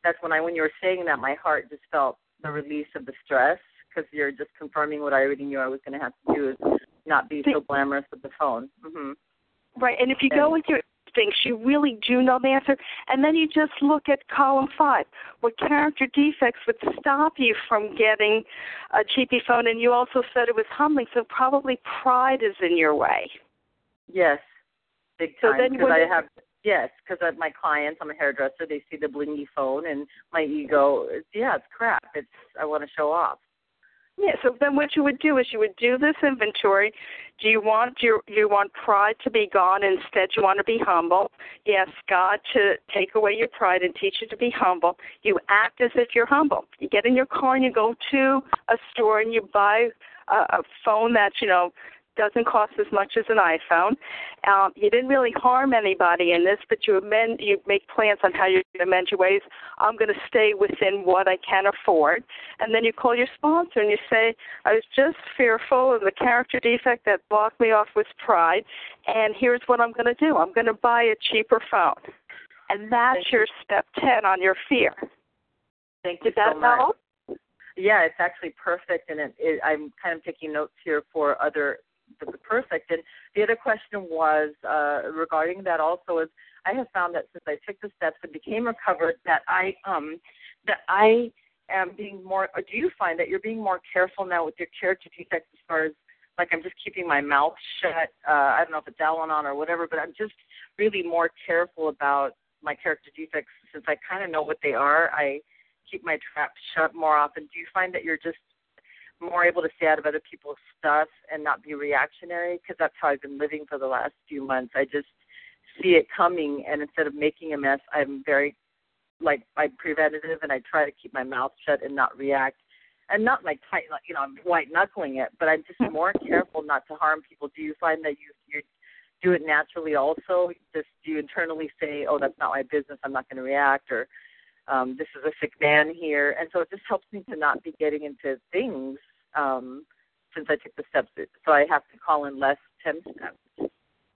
that's when I, when you were saying that, my heart just felt the release of the stress, because you're just confirming what I already knew I was going to have to do, is not be so glamorous with the phone. Mm-hmm. Right, and if you go into instincts, you really do know the answer, and then you just look at column five. What character defects would stop you from getting a cheapy phone? And you also said it was humbling, so probably pride is in your way. Yes, big so time, because I have, yes, because my clients, I'm a hairdresser, they see the blingy phone, and my ego, yeah, it's crap. It's I want to show off. Yeah, so then what you would do is you would do this inventory. Do you want your you want pride to be gone? Instead, you want to be humble. You ask God to take away your pride and teach you to be humble. You act as if you're humble. You get in your car and you go to a store and you buy a, a phone that, you know, doesn't cost as much as an iPhone. Um, you didn't really harm anybody in this, but you amend, you make plans on how you're going to amend your ways. I'm going to stay within what I can afford. And then you call your sponsor and you say, I was just fearful of the character defect that blocked me off with pride, and here's what I'm going to do. I'm going to buy a cheaper phone. And that's Thank your you. Step ten on your fear. Thank Did you that so much. help? Yeah, it's actually perfect, and it, it, I'm kind of taking notes here for other the perfect. And the other question was uh, regarding that also is I have found that since I took the steps and became recovered, that I um that I am being more. Or do you find that you're being more careful now with your character defects as far as like I'm just keeping my mouth shut? Uh, I don't know if it's Al-Anon or whatever, but I'm just really more careful about my character defects since I kind of know what they are. I keep my trap shut more often. Do you find that you're just more able to stay out of other people's stuff and not be reactionary? Because that's how I've been living for the last few months. I just see it coming, and instead of making a mess, I'm very, like, I'm preventative, and I try to keep my mouth shut and not react. And not like, tight, you know, I'm white-knuckling it, but I'm just more careful not to harm people. Do you find that you you do it naturally also? Just do you internally say, oh, that's not my business, I'm not going to react, or um, this is a sick man here? And so it just helps me to not be getting into things um, since I took the steps. So I have to call in less ten steps.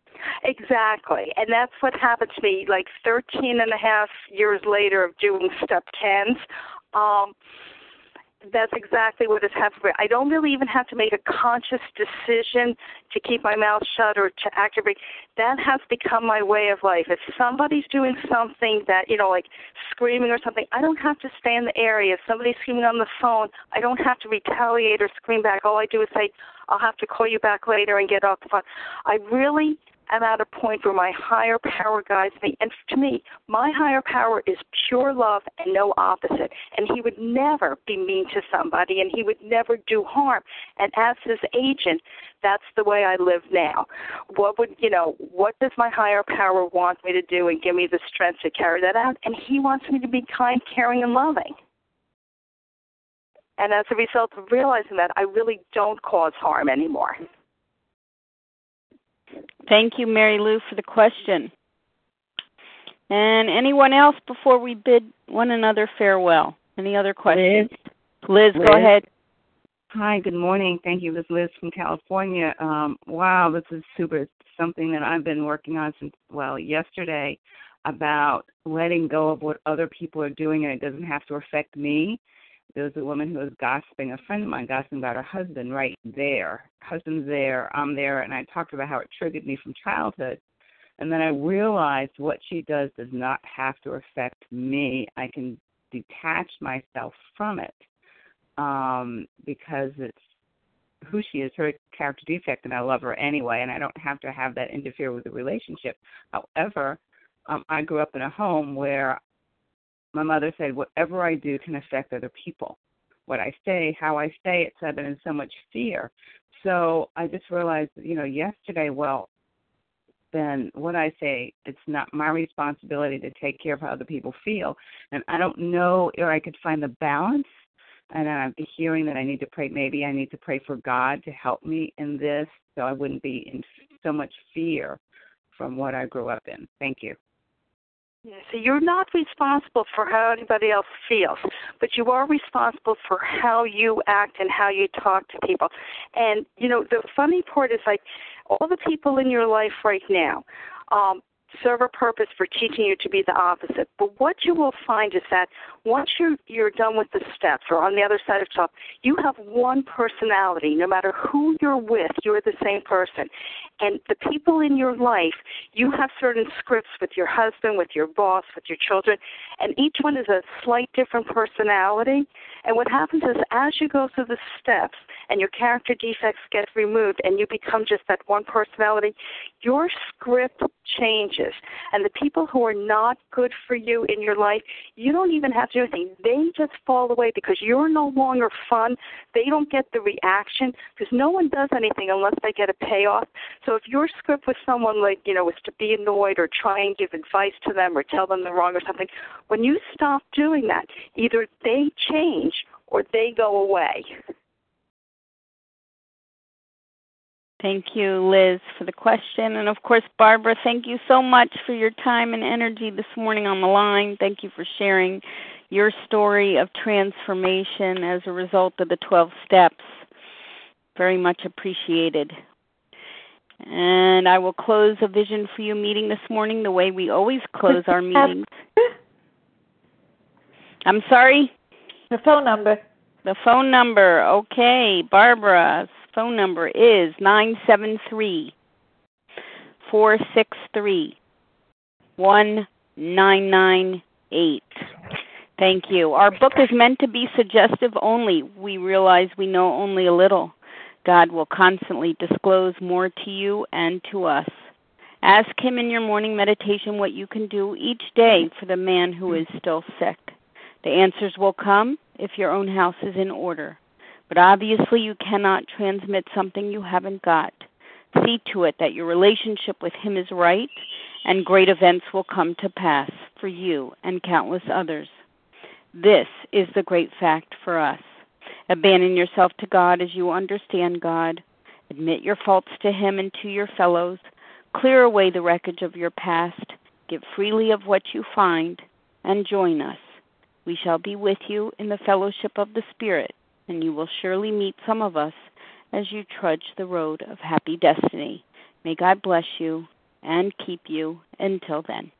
Exactly. And that's what happened to me like thirteen and a half years later of doing step tens. Um, that's exactly what has happened. I don't really even have to make a conscious decision to keep my mouth shut or to activate. That has become my way of life. If somebody's doing something that, you know, like screaming or something, I don't have to stay in the area. If somebody's screaming on the phone, I don't have to retaliate or scream back. All I do is say, I'll have to call you back later and get off the phone. I really am at a point where my higher power guides me. And to me, my higher power is pure love and no opposite. And he would never be mean to somebody, and he would never do harm. And as his agent, that's the way I live now. What would, you know, what does my higher power want me to do and give me the strength to carry that out? And he wants me to be kind, caring, and loving. And as a result of realizing that, I really don't cause harm anymore. Thank you, Mary Lou, for the question. And anyone else before we bid one another farewell? Any other questions? Liz, Liz, Liz. Go ahead. Hi, good morning. Thank you. This is Liz from California. Um, wow, this is super something that I've been working on since, well, yesterday, about letting go of what other people are doing, and it doesn't have to affect me. There was a woman who was gossiping, a friend of mine gossiping about her husband right there. Husband's there, I'm there, and I talked about how it triggered me from childhood. And then I realized what she does does not have to affect me. I can detach myself from it um, because it's who she is, her character defect, and I love her anyway, and I don't have to have that interfere with the relationship. However, um, I grew up in a home where my mother said, whatever I do can affect other people. What I say, how I say it, so I've been in so much fear. So I just realized, you know, yesterday, well, then what I say, it's not my responsibility to take care of how other people feel. And I don't know if I could find the balance. And I'm hearing that I need to pray, maybe I need to pray for God to help me in this so I wouldn't be in so much fear from what I grew up in. Thank you. Yeah, so you're not responsible for how anybody else feels, but you are responsible for how you act and how you talk to people. And, you know, the funny part is, like, all the people in your life right now, um, serve a purpose for teaching you to be the opposite. But what you will find is that once you're, you're done with the steps or on the other side of top, you have one personality. No matter who you're with, you're the same person. And the people in your life, you have certain scripts with your husband, with your boss, with your children, and each one is a slight different personality. And what happens is as you go through the steps and your character defects get removed and you become just that one personality, your script changes. And the people who are not good for you in your life, you don't even have to do anything. They just fall away because you're no longer fun. They don't get the reaction because no one does anything unless they get a payoff. So if your script with someone like, you know, was to be annoyed or try and give advice to them or tell them they're wrong or something, when you stop doing that, either they change or they go away. Thank you, Liz, for the question. And, of course, Barbara, thank you so much for your time and energy this morning on the line. Thank you for sharing your story of transformation as a result of the twelve steps. Very much appreciated. And I will close a Vision for You meeting this morning the way we always close our meetings. I'm sorry? The phone number. The phone number. Okay, Barbara's phone number is nine seven three, four six three, one nine nine eight. Thank you. Our book is meant to be suggestive only. We realize we know only a little. God will constantly disclose more to you and to us. Ask Him in your morning meditation what you can do each day for the man who is still sick. The answers will come if your own house is in order. But obviously you cannot transmit something you haven't got. See to it that your relationship with Him is right, and great events will come to pass for you and countless others. This is the great fact for us. Abandon yourself to God as you understand God. Admit your faults to Him and to your fellows. Clear away the wreckage of your past. Give freely of what you find, and join us. We shall be with you in the fellowship of the Spirit, and you will surely meet some of us as you trudge the road of happy destiny. May God bless you and keep you until then.